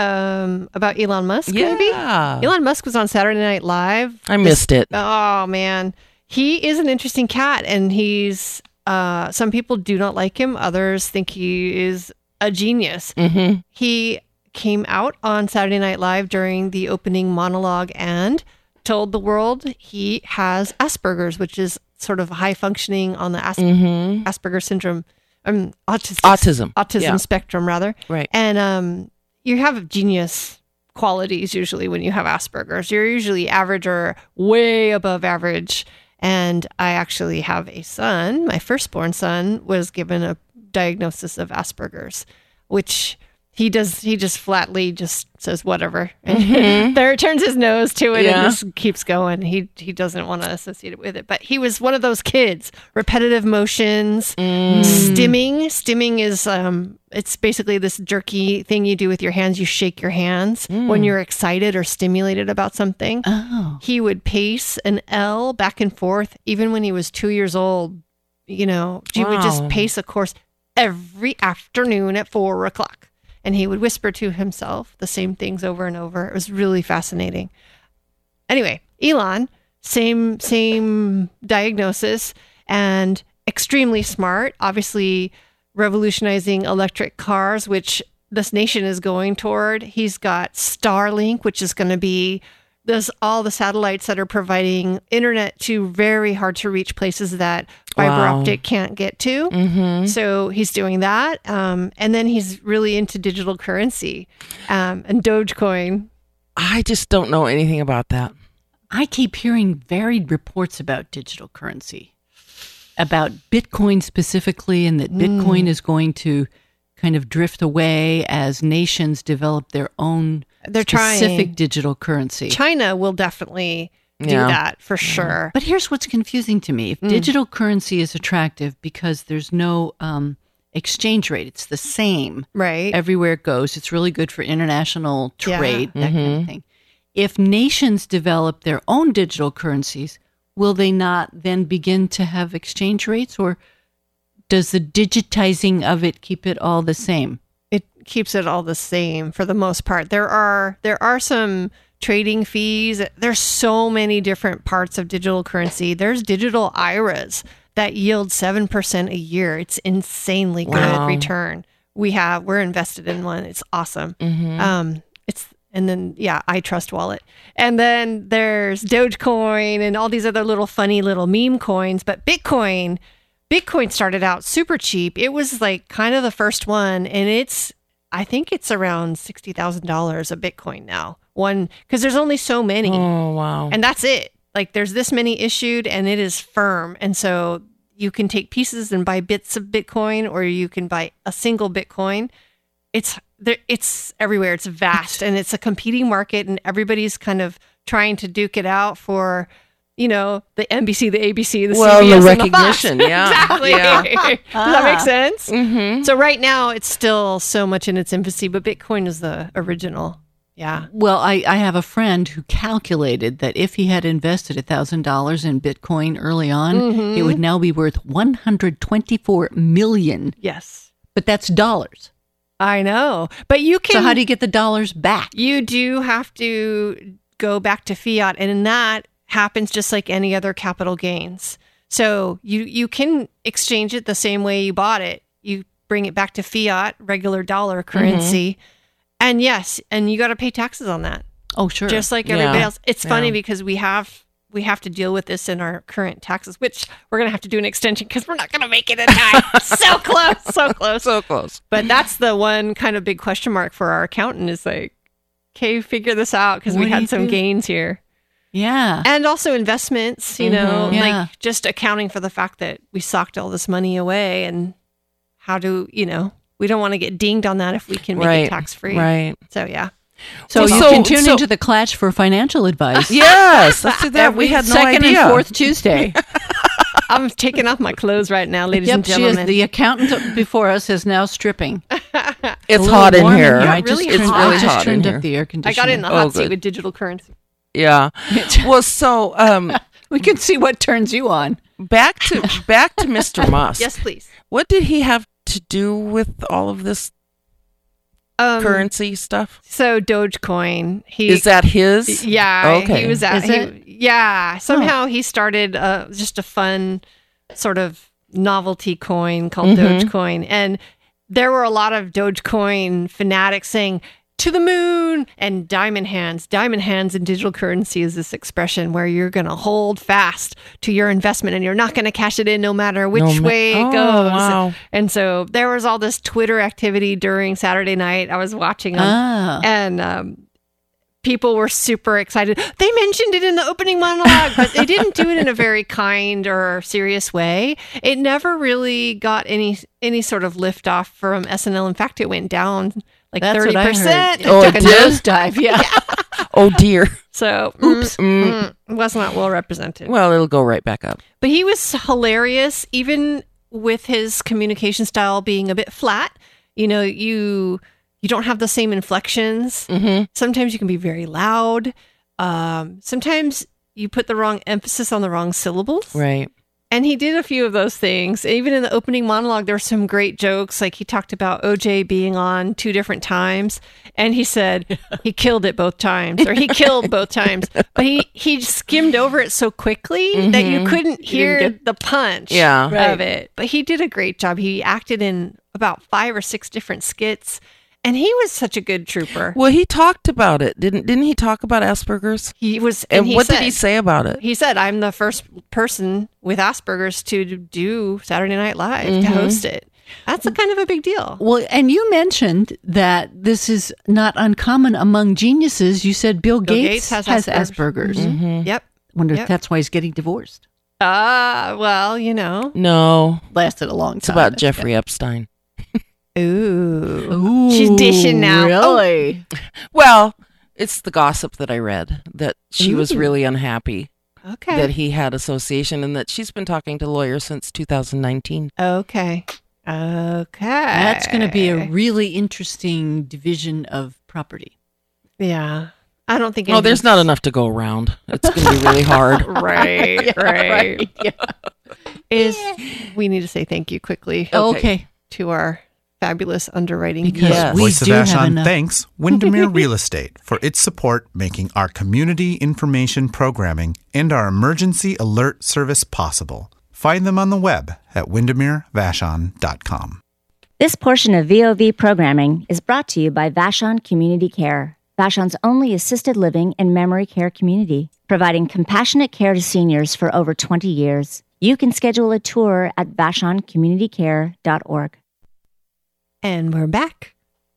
Um, about Elon Musk, maybe? Yeah. Elon Musk was on Saturday Night Live. I missed it. Oh, man. He is an interesting cat, and he's, uh, some people do not like him. Others think he is a genius. Mm-hmm. He came out on Saturday Night Live during the opening monologue and told the world he has Asperger's, which is sort of high functioning on the As- Mm-hmm. Asperger syndrome, um, autistic, Autism. autism Yeah. spectrum, rather. Right. And um, you have genius qualities usually when you have Asperger's. You're usually average or way above average. And I actually have a son. My firstborn son was given a diagnosis of Asperger's, which he does. He just flatly just says whatever, and there turns his nose to it Yeah. and just keeps going. He he doesn't want to associate it with it. But he was one of those kids. Repetitive motions, stimming. Stimming is um, it's basically this jerky thing you do with your hands. You shake your hands when you're excited or stimulated about something. Oh. He would pace an L back and forth, even when he was two years old. You know, he would just Wow. pace a course every afternoon at four o'clock. And he would whisper to himself the same things over and over. It was really fascinating. Anyway, Elon, same same diagnosis and extremely smart, obviously revolutionizing electric cars, which this nation is going toward. He's got Starlink, which is going to be this all the satellites that are providing internet to very hard to reach places that fiber Wow. optic can't get to. Mm-hmm. So he's doing that. Um, and then he's really into digital currency um, and Dogecoin. I just don't know anything about that. I keep hearing varied reports about digital currency, about Bitcoin specifically, and that Bitcoin is going to kind of drift away as nations develop their own They're specific trying. digital currency. China will definitely do Yeah. that for sure. But here's what's confusing to me. If digital currency is attractive because there's no um, exchange rate, it's the same Right. everywhere it goes. It's really good for international Yeah. trade, that kind of thing. If nations develop their own digital currencies, will they not then begin to have exchange rates, or does the digitizing of it keep it all the same? It keeps it all the same for the most part. There are there are some trading fees. There's so many different parts of digital currency. There's digital I R As that yield seven percent a year. It's insanely good Wow. return. We have we're invested in one. It's awesome. Um it's and then yeah, iTrust Wallet. And then there's Dogecoin and all these other little funny little meme coins, but Bitcoin Bitcoin started out super cheap. It was like kind of the first one, and it's I think it's around sixty thousand dollars a Bitcoin now. One because there's only so many, Oh, wow. and that's it. Like there's this many issued, and it is firm, and so you can take pieces and buy bits of Bitcoin, or you can buy a single Bitcoin. It's there. It's everywhere. It's vast, and it's a competing market, and everybody's kind of trying to duke it out for. You know, the N B C, the A B C, the Well, C B the S, and recognition, the Fox. yeah. Exactly. Yeah. Does that make sense? Mm-hmm. So right now, it's still so much in its infancy, but Bitcoin is the original. Yeah. Well, I, I have a friend who calculated that if he had invested one thousand dollars in Bitcoin early on, it would now be worth one hundred twenty-four million dollars. Yes. But that's dollars. I know. But you can. So how do you get the dollars back? You do have to go back to fiat, and in that happens just like any other capital gains. So you you can exchange it the same way you bought it. You bring it back to fiat, regular dollar currency. And yes, and you got to pay taxes on that. Oh, sure. Just like everybody Yeah. else. It's funny Yeah. because we have we have to deal with this in our current taxes, which we're going to have to do an extension because we're not going to make it in time. So close, so close. So close. But that's the one kind of big question mark for our accountant is like, okay, figure this out because we What do you had some do? gains here. yeah. And also investments, you know, Mhm. Yeah. like just accounting for the fact that we socked all this money away and how do, you know, we don't want to get dinged on that if we can make Right. it tax free. Right. So, yeah. So Well, you so- can tune so- into the Clatch for financial advice. Yes, let's do that. We had no Second idea. and fourth Tuesday. I'm taking off my clothes right now, ladies Yep, and she is. gentlemen. The accountant before us is now stripping. It's A hot in little warm here. I Really just, hot. turned, It's I really just hot in turned here. up the air I conditioner. got in the Oh, hot seat good. with digital currency. Yeah. Well, so um, We can see what turns you on. back to back to Mister Musk. Yes, please. What did he have to do with all of this Um, currency stuff? So Dogecoin, he Is that his? Yeah, Okay. he was at. Is he, it? Yeah, somehow he started uh, just a fun sort of novelty coin called Mhm. Dogecoin, and there were a lot of Dogecoin fanatics saying to the moon and diamond hands. Diamond hands in digital currency is this expression where you're going to hold fast to your investment and you're not going to cash it in no matter which No ma- way it Oh, goes. wow. And so there was all this Twitter activity during Saturday night. I was watching them Ah. and um, people were super excited. They mentioned it in the opening monologue, but they didn't do it in a very kind or serious way. It never really got any any sort of lift off from S N L. In fact, it went down like That's thirty what I heard. percent. Oh, Took a it did? nosedive, yeah. Oh dear. So, Oops. mm, Mm. mm, was not well represented. Well, it'll go right back up. But he was hilarious, even with his communication style being a bit flat. You know, you you don't have the same inflections. Mm-hmm. Sometimes you can be very loud. Um, sometimes you put the wrong emphasis on the wrong syllables. Right. And he did a few of those things. Even in the opening monologue, there were some great jokes. Like he talked about O J being on two different times. And he said he killed it both times, or he killed both times. But he, he skimmed over it so quickly that you Mhm. couldn't hear get- the punch Yeah. of Right. it. But he did a great job. He acted in about five or six different skits. And he was such a good trooper. Well, he talked about it, didn't? Didn't he talk about Asperger's? He was, And, and, he what said, did he say about it? He said, "I'm the first person with Asperger's to do Saturday Night Live to Mhm. host it." That's a kind of a big deal. Well, and you mentioned that this is not uncommon among geniuses. You said Bill, Bill Gates, Gates has has, Asperger's. Asperger's. Mhm. Yep. Wonder Yep. if that's why he's getting divorced. Ah, well, you know. No, Lasted a long time. it's about That's Jeffrey Epstein. Ooh. Ooh, She's dishing now. Really? Well, it's the gossip that I read that she was Ooh. really unhappy Okay. that he had association and that she's been talking to lawyers since two thousand nineteen. okay. Okay. That's going to be a really interesting division of property. Yeah. I don't think. Oh, there's not enough to go around. It's going to be really hard. Right. right. Yeah. Is we need to say thank you quickly Okay. okay. to our fabulous underwriting Because Yes. we Voice of do have Vashon enough. thanks Windermere Real Estate for its support making our community information programming and our emergency alert service possible. Find them on the web at windermere vashon dot com. This portion of V O V programming is brought to you by Vashon Community Care, Vashon's only assisted living and memory care community, providing compassionate care to seniors for over twenty years. You can schedule a tour at vashon community care dot org. And we're back.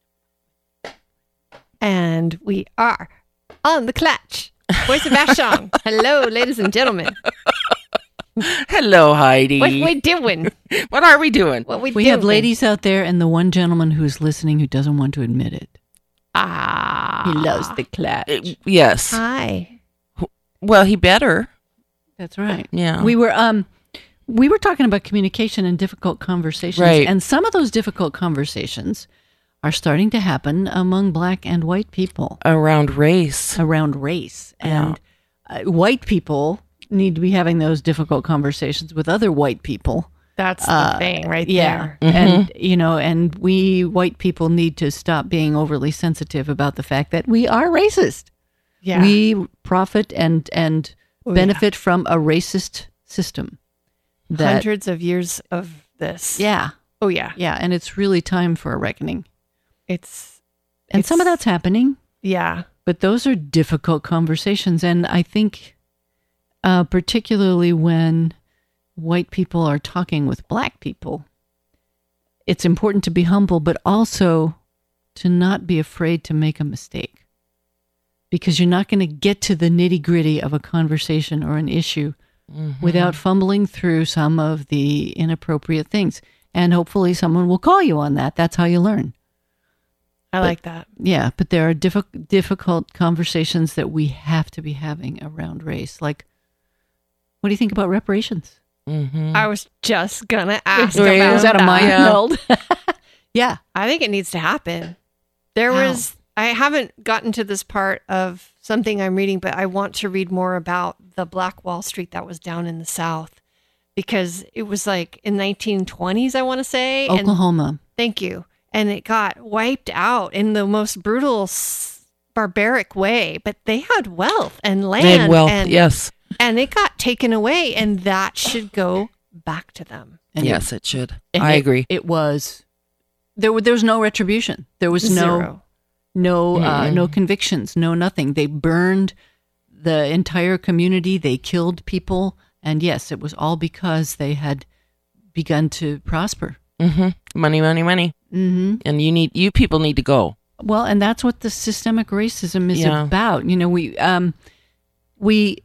And we are on the clutch. Voice of Vashon. Hello, ladies and gentlemen. Hello, Heidi. What we doing? What are we doing? What we, We doing? have ladies out there and the one gentleman who's listening who doesn't want to admit it. Ah. He loves the clutch. Uh, yes. Hi. Well, he better. That's right. Yeah. We were um we were talking about communication and difficult conversations. Right. And some of those difficult conversations are starting to happen among black and white people Around race. around race. And uh, white people need to be having those difficult conversations with other white people. That's the Uh, thing right Yeah. there. And, you know, and we white people need to stop being overly sensitive about the fact that we are racist. Yeah. We profit and, and Oh, yeah. benefit from a racist system. That, Hundreds of years of this. yeah. Oh, yeah. Yeah. And it's really time for a reckoning. It's, And some of It's- that's happening, yeah. but those are difficult conversations. And I think, uh, particularly when white people are talking with black people, it's important to be humble, but also to not be afraid to make a mistake. Because you're not going to get to the nitty gritty of a conversation or an issue Mm-hmm. without fumbling through some of the inappropriate things. And hopefully someone will call you on that. That's how you learn. I like that. Yeah, but there are diffi- difficult conversations that we have to be having around race. Like, what do you think about reparations? Mm-hmm. I was just gonna ask Were you- about Is that a mind Yeah. meld? Yeah. I think it needs to happen. There How? was, I haven't gotten to this part of something I'm reading, but I want to read more about the Black Wall Street that was down in the South, because it was like in nineteen twenties, I want to say. and- Oklahoma. thank you. And it got wiped out in the most brutal, s- barbaric way, but they had wealth and land. They had wealth, and, yes. and it got taken away, and that should go back to them. And yes, it should. and I it- agree. It was there. were- There was no retribution. There was no Zero. no uh, Mm-mm. no convictions. No nothing. They burned the entire community. They killed people, and yes, it was all because they had begun to prosper. Mm-hmm. Money, money, money. Mm-hmm. And you need you people need to go. Well, and that's what the systemic racism is Yeah. about. You know, we um, we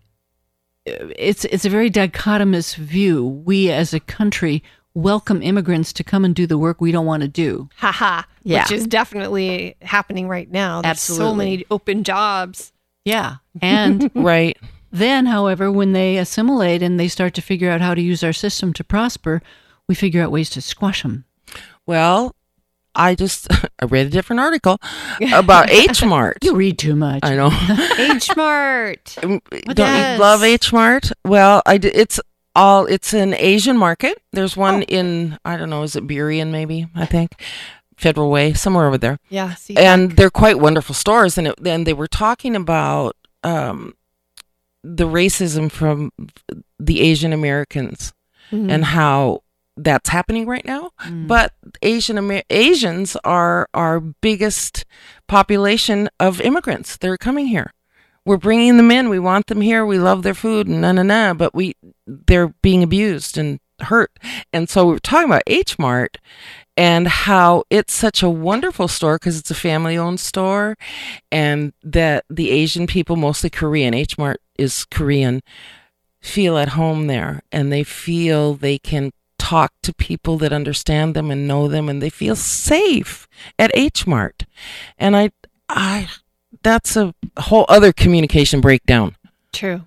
it's it's a very dichotomous view. We as a country welcome immigrants to come and do the work we don't want to do. Haha. Yeah. Which is definitely happening right now. There's so Absolutely. many open jobs. Yeah, and Right. then, however, when they assimilate and they start to figure out how to use our system to prosper, we figure out ways to squash them. Well, I just I read a different article about H Mart. You read too much. I know. H Mart. Don't Yes. you love H Mart? Well, I d- it's all it's an Asian market. There's one in I don't know, is it Burien maybe? I think Federal Way, somewhere over there. Yeah. See, And they're quite wonderful stores. And it, and they were talking about um, the racism from the Asian Americans Mhm. and how that's happening right now. Mm. But Asian Amer- Asians are our biggest population of immigrants. They're coming here. We're bringing them in. We want them here. We love their food and na na na. But we they're being abused and hurt. And so we were talking about H Mart and how it's such a wonderful store because it's a family-owned store, and that the Asian people, mostly Korean, H Mart is Korean, feel at home there, and they feel they can talk to people that understand them and know them, and they feel safe at H Mart. And I, I, that's a whole other communication breakdown. True.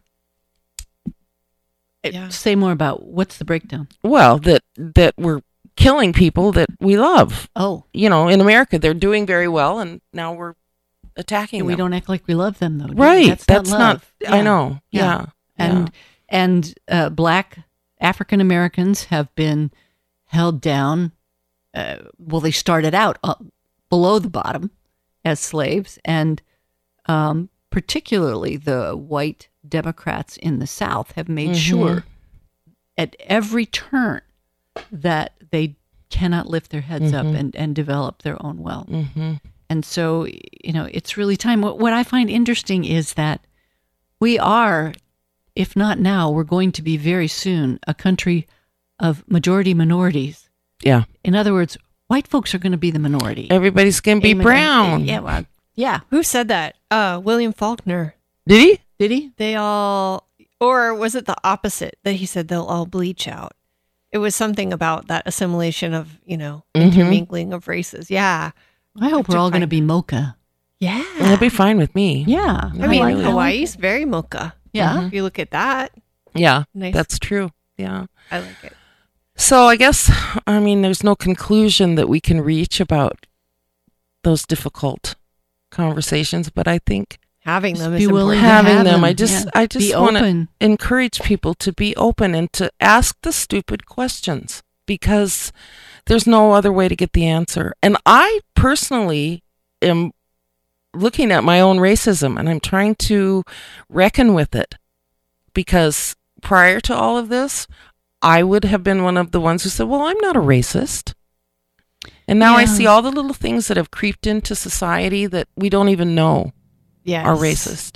Uh, Yeah. Say more about what's the breakdown. Well, that that we're killing people that we love. Oh, You know, in America, they're doing very well, and now we're attacking we them. don't act like we love them, though. do we? Right. That's, That's, not. not. love. I Yeah. know. Yeah. Yeah. And and uh, black African Americans have been held down. Uh, well, they started out uh, below the bottom as slaves, and um, particularly the white Democrats in the South have made Mhm. sure at every turn that they cannot lift their heads up Mhm. and, and develop their own wealth. Mm-hmm. And so, you know, it's really time. What, what I find interesting is that we are, if not now, we're going to be very soon a country of majority minorities. Yeah. In other words, white folks are going to be the minority. Everybody's gonna be Immigrant- brown. Yeah, well, yeah. Who said that? Uh, William Faulkner. Did he? Did he? They all, or was it the opposite that he said they'll all bleach out? It was something about that assimilation of, you know, Mhm. intermingling of races. Yeah. I hope we're all going to be mocha. Yeah. That'll be fine with me. Yeah. I mean, really. Hawaii's very mocha. Yeah. If you look at that, Yeah. nice. That's true. Yeah. I like it. So I guess, I mean, there's no conclusion that we can reach about those difficult conversations, but I think Having Just them be is willing important. to having have them, them, I just, yeah. I just Be want to open. encourage people to be open and to ask the stupid questions, because there's no other way to get the answer. And I personally am looking at my own racism, and I'm trying to reckon with it, because prior to all of this, I would have been one of the ones who said, well, I'm not a racist. And now I Yeah. see all the little things that have creeped into society that we don't even know Yes. are racist.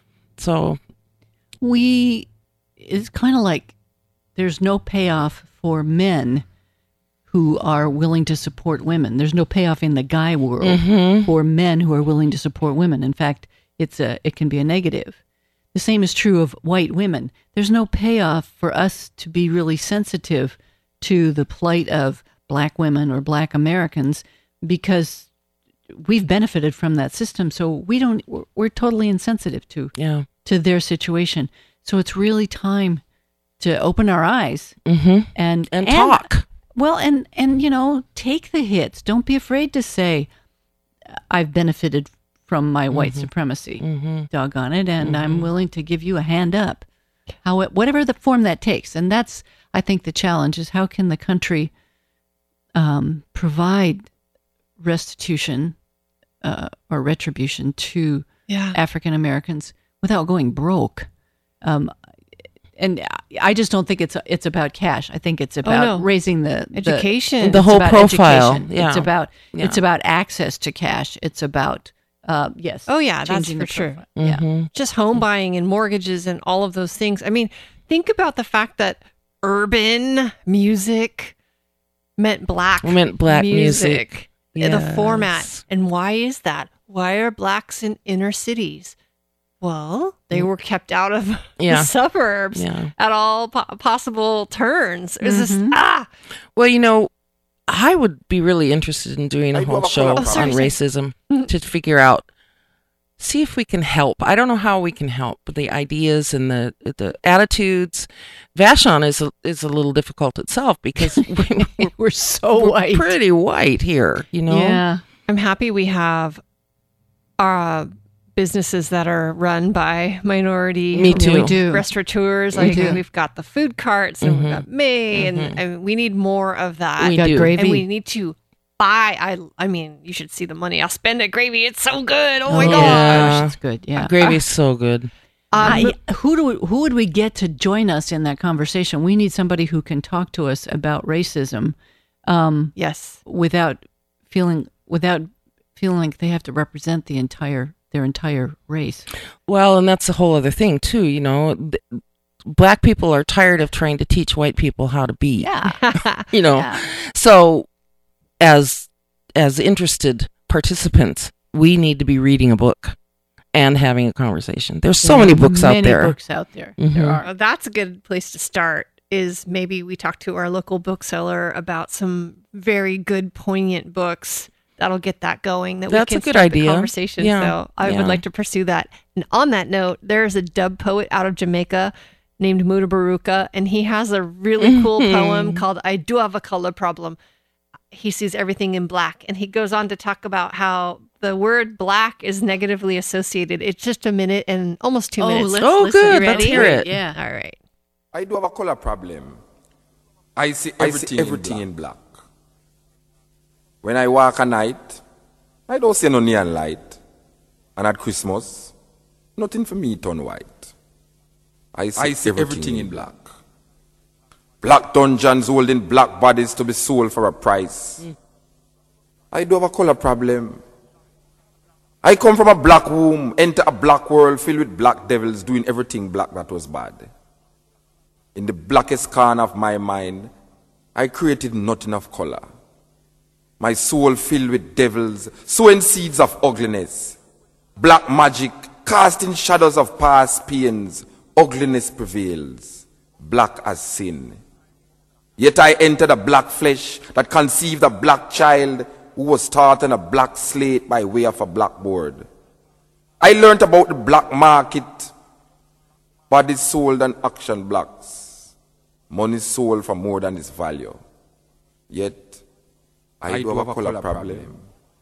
So, We, it's kind of like there's no payoff for men who are willing to support women. There's no payoff in the guy world Mhm. for men who are willing to support women. In fact, it's a it can be a negative. The same is true of white women. There's no payoff for us to be really sensitive to the plight of black women or black Americans, because we've benefited from that system, so we don't. We're, we're totally insensitive to Yeah. to their situation. So it's really time to open our eyes Mm-hmm. and And talk. Well, and and you know, take the hits. Don't be afraid to say, "I've benefited from my white supremacy." Mm-hmm. Doggone it, and I'm willing to give you a hand up. How it, whatever the form that takes, and that's I think the challenge is how can the country um, provide restitution uh, or retribution to Yeah. African Americans without going broke. Um, and I just don't think it's it's about cash. I think it's about no. raising the the- Education. The it's whole about profile, education. yeah. It's about Yeah. it's about access to cash. It's about uh, yes. Oh, yeah, that's changing for the sure. profile. Yeah. Mm-hmm. Just home buying and mortgages and all of those things. I mean, think about the fact that urban music meant black Meant black music. in the Yes. format. And why is that? Why are blacks in inner cities? Well, they were kept out of Yeah. the suburbs Yeah. at all po- possible turns. It was just, ah, Well, you know, I would be really interested in doing a I do whole have a show follow-up on problem. Oh, sorry, racism to figure out, see if we can help. I don't know how we can help, but the ideas and the the attitudes. Vashon is a, is a little difficult itself because we, We're so we're white. pretty white here, you know. Yeah. I'm happy we have uh, businesses that are run by minority Me too. We do. restaurateurs. We Like do. we've got the food carts and Mhm. we've got May, and, and we need more of that. We Got do. gravy. And we need to buy. I I mean, you should see the money I'll spend at gravy. It's so good. Oh my Oh, god. Yeah. gosh, it's good. Yeah. Gravy's so good. Um, I, who do we, who would we get to join us in that conversation? We need somebody who can talk to us about racism um, yes. without feeling without feeling like they have to represent the entire their entire race. Well, and that's a whole other thing too. You know, th- black people are tired of trying to teach white people how to be. Yeah. You know, Yeah. so as as interested participants, we need to be reading a book and having a conversation. There's so There many are books out many there. books out there. Mhm. There are. Uh, that's a good place to start. Is maybe we talk to our local bookseller about some very good, poignant books. That'll get that going. That That's we a can good start the idea. conversation. Yeah. So I Yeah. would like to pursue that. And on that note, there's a dub poet out of Jamaica named Muda Baruka, and he has a really cool Mhm. poem called "I Do Have a Color Problem." He sees everything in black, and he goes on to talk about how the word black is negatively associated. It's just a minute and almost two Oh, minutes. let's Oh, listen. good. You Let's ready? hear it. Yeah. All right. I do have a color problem. I see everything, I see everything in, black. in black. When I walk at night, I don't see no neon light. And at Christmas, nothing for me turn white. I see, I see everything, everything in black. Black dungeons holding black bodies to be sold for a price. Mm. I do have a color problem. I come from a black womb, enter a black world filled with black devils doing everything black that was bad. In the blackest corner of my mind, I created nothing of color. My soul filled with devils, sowing seeds of ugliness. Black magic, casting shadows of past pains, ugliness prevails. Black as sin. Yet I entered a black flesh that conceived a black child who was taught on a black slate by way of a blackboard. I learned about the black market, body sold and action blacks. Money sold for more than its value. Yet, I, I do have a color problem. problem.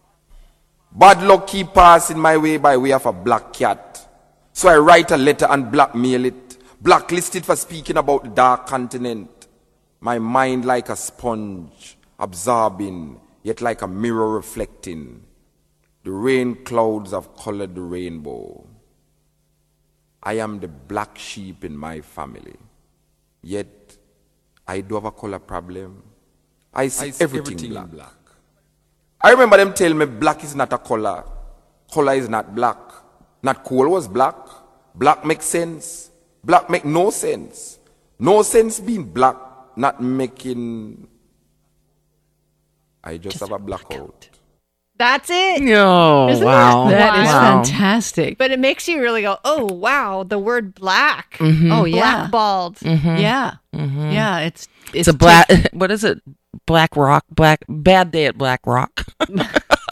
Bad luck keep passing my way by way of a black cat. So I write a letter and blackmail it, blacklisted for speaking about the dark continent. My mind like a sponge, absorbing, yet like a mirror reflecting. The rain clouds have colored the rainbow. I am the black sheep in my family. Yet, I do have a color problem. I see, I see everything, everything black. black. I remember them telling me black is not a color. Color is not black. Not coal was black. Black makes sense. Black make no sense. No sense being black, not making... I just, just have a blackout. That's it. Oh, Isn't wow. that That is Wow. fantastic. But it makes you really go, oh, wow, the word black. Mhm. Oh yeah. Blackballed. Mhm. Yeah. Mhm. Yeah. It's It's a black, what is it? Black Rock, Black, Bad Day at Black Rock.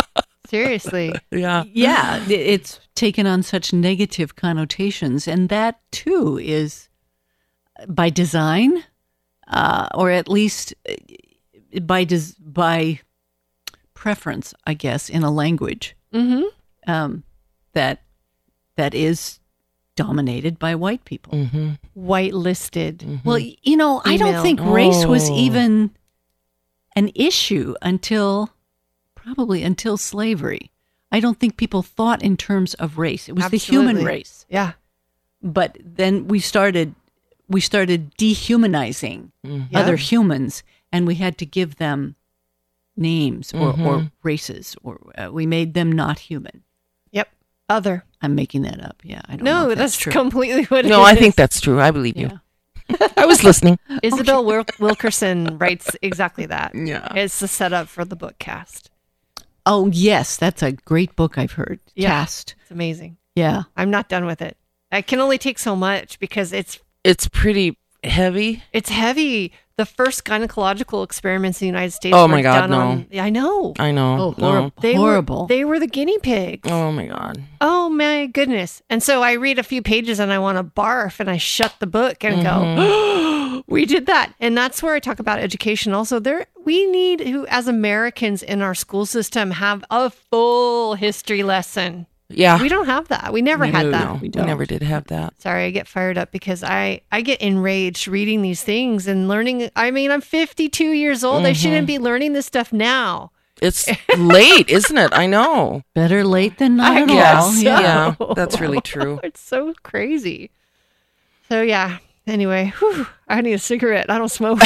Seriously. Yeah. Yeah, i- it's taken on such negative connotations, and that too is by design, uh, or at least uh, by des- by preference, I guess, in a language Mm-hmm. um, that that is dominated by white people. Mm-hmm. White-listed. Well, y- you know, I don't Female. think race was Oh. even an issue until probably until slavery. I don't think people thought in terms of race. It was the human Absolutely. race. Yeah. But then we started we started dehumanizing Mm-hmm. other humans, and we had to give them names or, Mm-hmm. or races, or uh, we made them not human. Yep. Other. I'm making that up. Yeah, I don't know No, if that's, that's true. completely what it is. No, I think that's true. I believe you. Yeah. I was listening. Isabel Wil- Wilkerson writes exactly that. Yeah. It's the setup for the book Cast. Oh yes, that's a great book I've heard. Yeah. Cast. It's amazing. Yeah. I'm not done with it. I can only take so much because it's It's pretty heavy. it's heavy. The first gynecological experiments in the United States Oh were my God, done no. on I know. I know. Oh, no. horrible. They Horrible. Were, they were the guinea pigs. Oh my God. Oh my goodness. And so I read a few pages and I want to barf and I shut the book and Mm-hmm. go, we did that. And that's where I talk about education. Also, there we need who as Americans in our school system have a full history lesson. Yeah. We don't have that. We never had No, that. no, We we don't. never did have that. Sorry, I get fired up because I, I get enraged reading these things and learning. I mean, I'm fifty-two years old. I Mm-hmm. shouldn't be learning this stuff now. It's late, isn't it? I know. Better late than not I at guess all. so. Yeah. Yeah, that's really true. It's so crazy. So yeah. Anyway, whew, I need a cigarette. I don't smoke.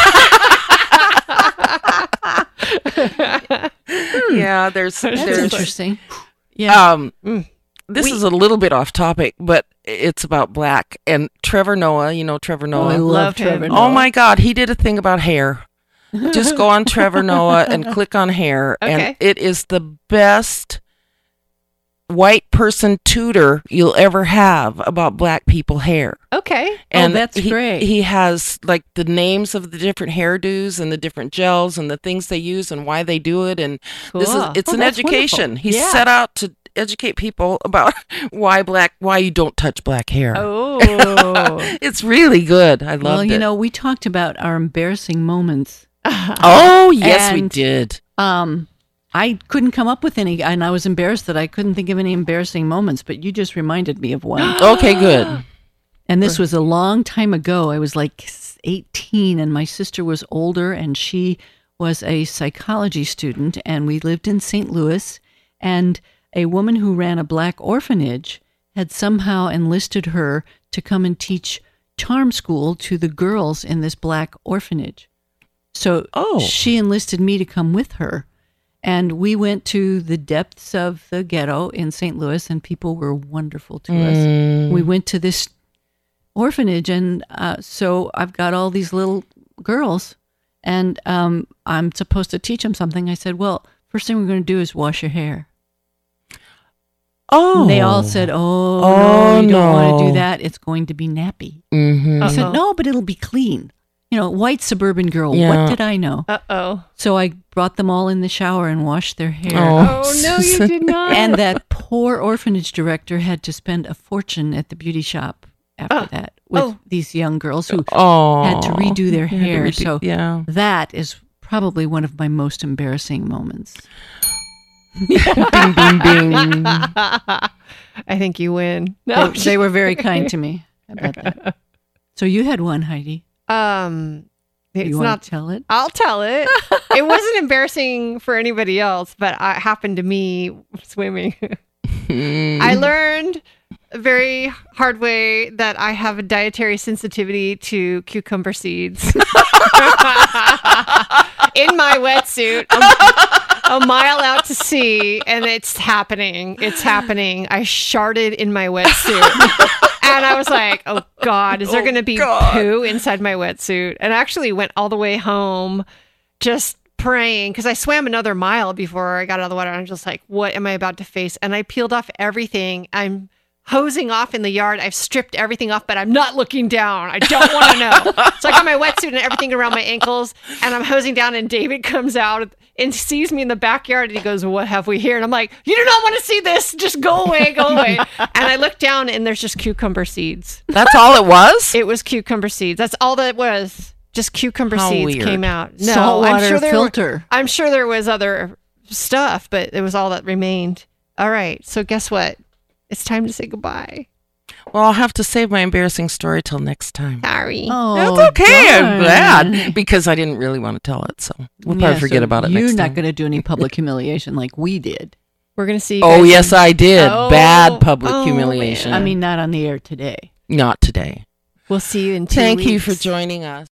Yeah, there's That's there's interesting. Yeah. um this is a little bit off topic, but it's about black and Trevor Noah, you know Trevor Oh, Noah. I love Love him. Trevor Oh Noah. my God, he did a thing about hair. Just go on Trevor Noah and click on hair, Okay. and it is the best white person tutor you'll ever have about black people hair. Okay. And that's he, great. He has like the names of the different hairdos and the different gels and the things they use and why they do it. And this is Cool. it's Oh, an that's education. wonderful. He's Yeah. set out to educate people about why black why you don't touch black hair. Oh. It's really good. I loved well, you it. know, we talked about our embarrassing moments. oh yes, we And- did. Um, I couldn't come up with any, and I was embarrassed that I couldn't think of any embarrassing moments, but you just reminded me of one. Okay, good. And this was a long time ago. I was like eighteen, and my sister was older, and she was a psychology student, and we lived in Saint Louis, and a woman who ran a black orphanage had somehow enlisted her to come and teach charm school to the girls in this black orphanage. So Oh. she enlisted me to come with her. And we went to the depths of the ghetto in Saint Louis, and people were wonderful to us. We went to this orphanage, and uh, so I've got all these little girls, and um, I'm supposed to teach them something. I said, well, first thing we're going to do is wash your hair. Oh, And they all said, oh, Oh, no, you don't want to no. do that. It's going to be nappy. Mm-hmm. I Uh-oh. said, no, but it'll be clean. You know, white suburban girl. Yeah. What did I know? Uh-oh. So I brought them all in the shower and washed their hair. Oh, no, you did not. And that poor orphanage director had to spend a fortune at the beauty shop after Oh. that with Oh. these young girls who Oh, had to redo their Had to hair. redo- so yeah. that is probably one of my most embarrassing moments. bing, bing, bing. I think you win. No, They, they were very kind to me about that. So you had one, Heidi. um, it's you want not. to tell it? I'll tell it. It wasn't embarrassing for anybody else, but it happened to me swimming. I learned a very hard way that I have a dietary sensitivity to cucumber seeds. In my wetsuit, a, a mile out to sea, and it's happening. It's happening. I sharted in my wetsuit. And I was like, oh God, is there going to be poo inside my wetsuit? And I actually went all the way home just praying because I swam another mile before I got out of the water. And I'm just like, what am I about to face? And I peeled off everything. I'm hosing off in the yard. I've stripped everything off, but I'm not looking down. I don't want to know. So I got my wetsuit and everything around my ankles, and I'm hosing down, and David comes out and sees me in the backyard, and he goes, "What have we here?" And I'm like, "You do not want to see this. Just go away, go away." And I look down, and there's just cucumber seeds. That's all it was? It was cucumber seeds. That's all that it was. Just cucumber How seeds weird. came out. No, Saltwater I'm sure there filter. Were, I'm sure there was other stuff, but it was all that remained. All right. So guess what? It's time to say goodbye. Well, I'll have to save my embarrassing story till next time. Sorry. Oh, That's okay. I'm darn. glad because I didn't really want to tell it. So we'll probably Yeah, forget so about it You're next not time. going to do any public humiliation like we did. We're going to see you Oh, guys yes, in- I did. Oh, Bad public oh, humiliation. man. I mean, not on the air today. Not today. We'll see you in two Thank weeks. you for joining us.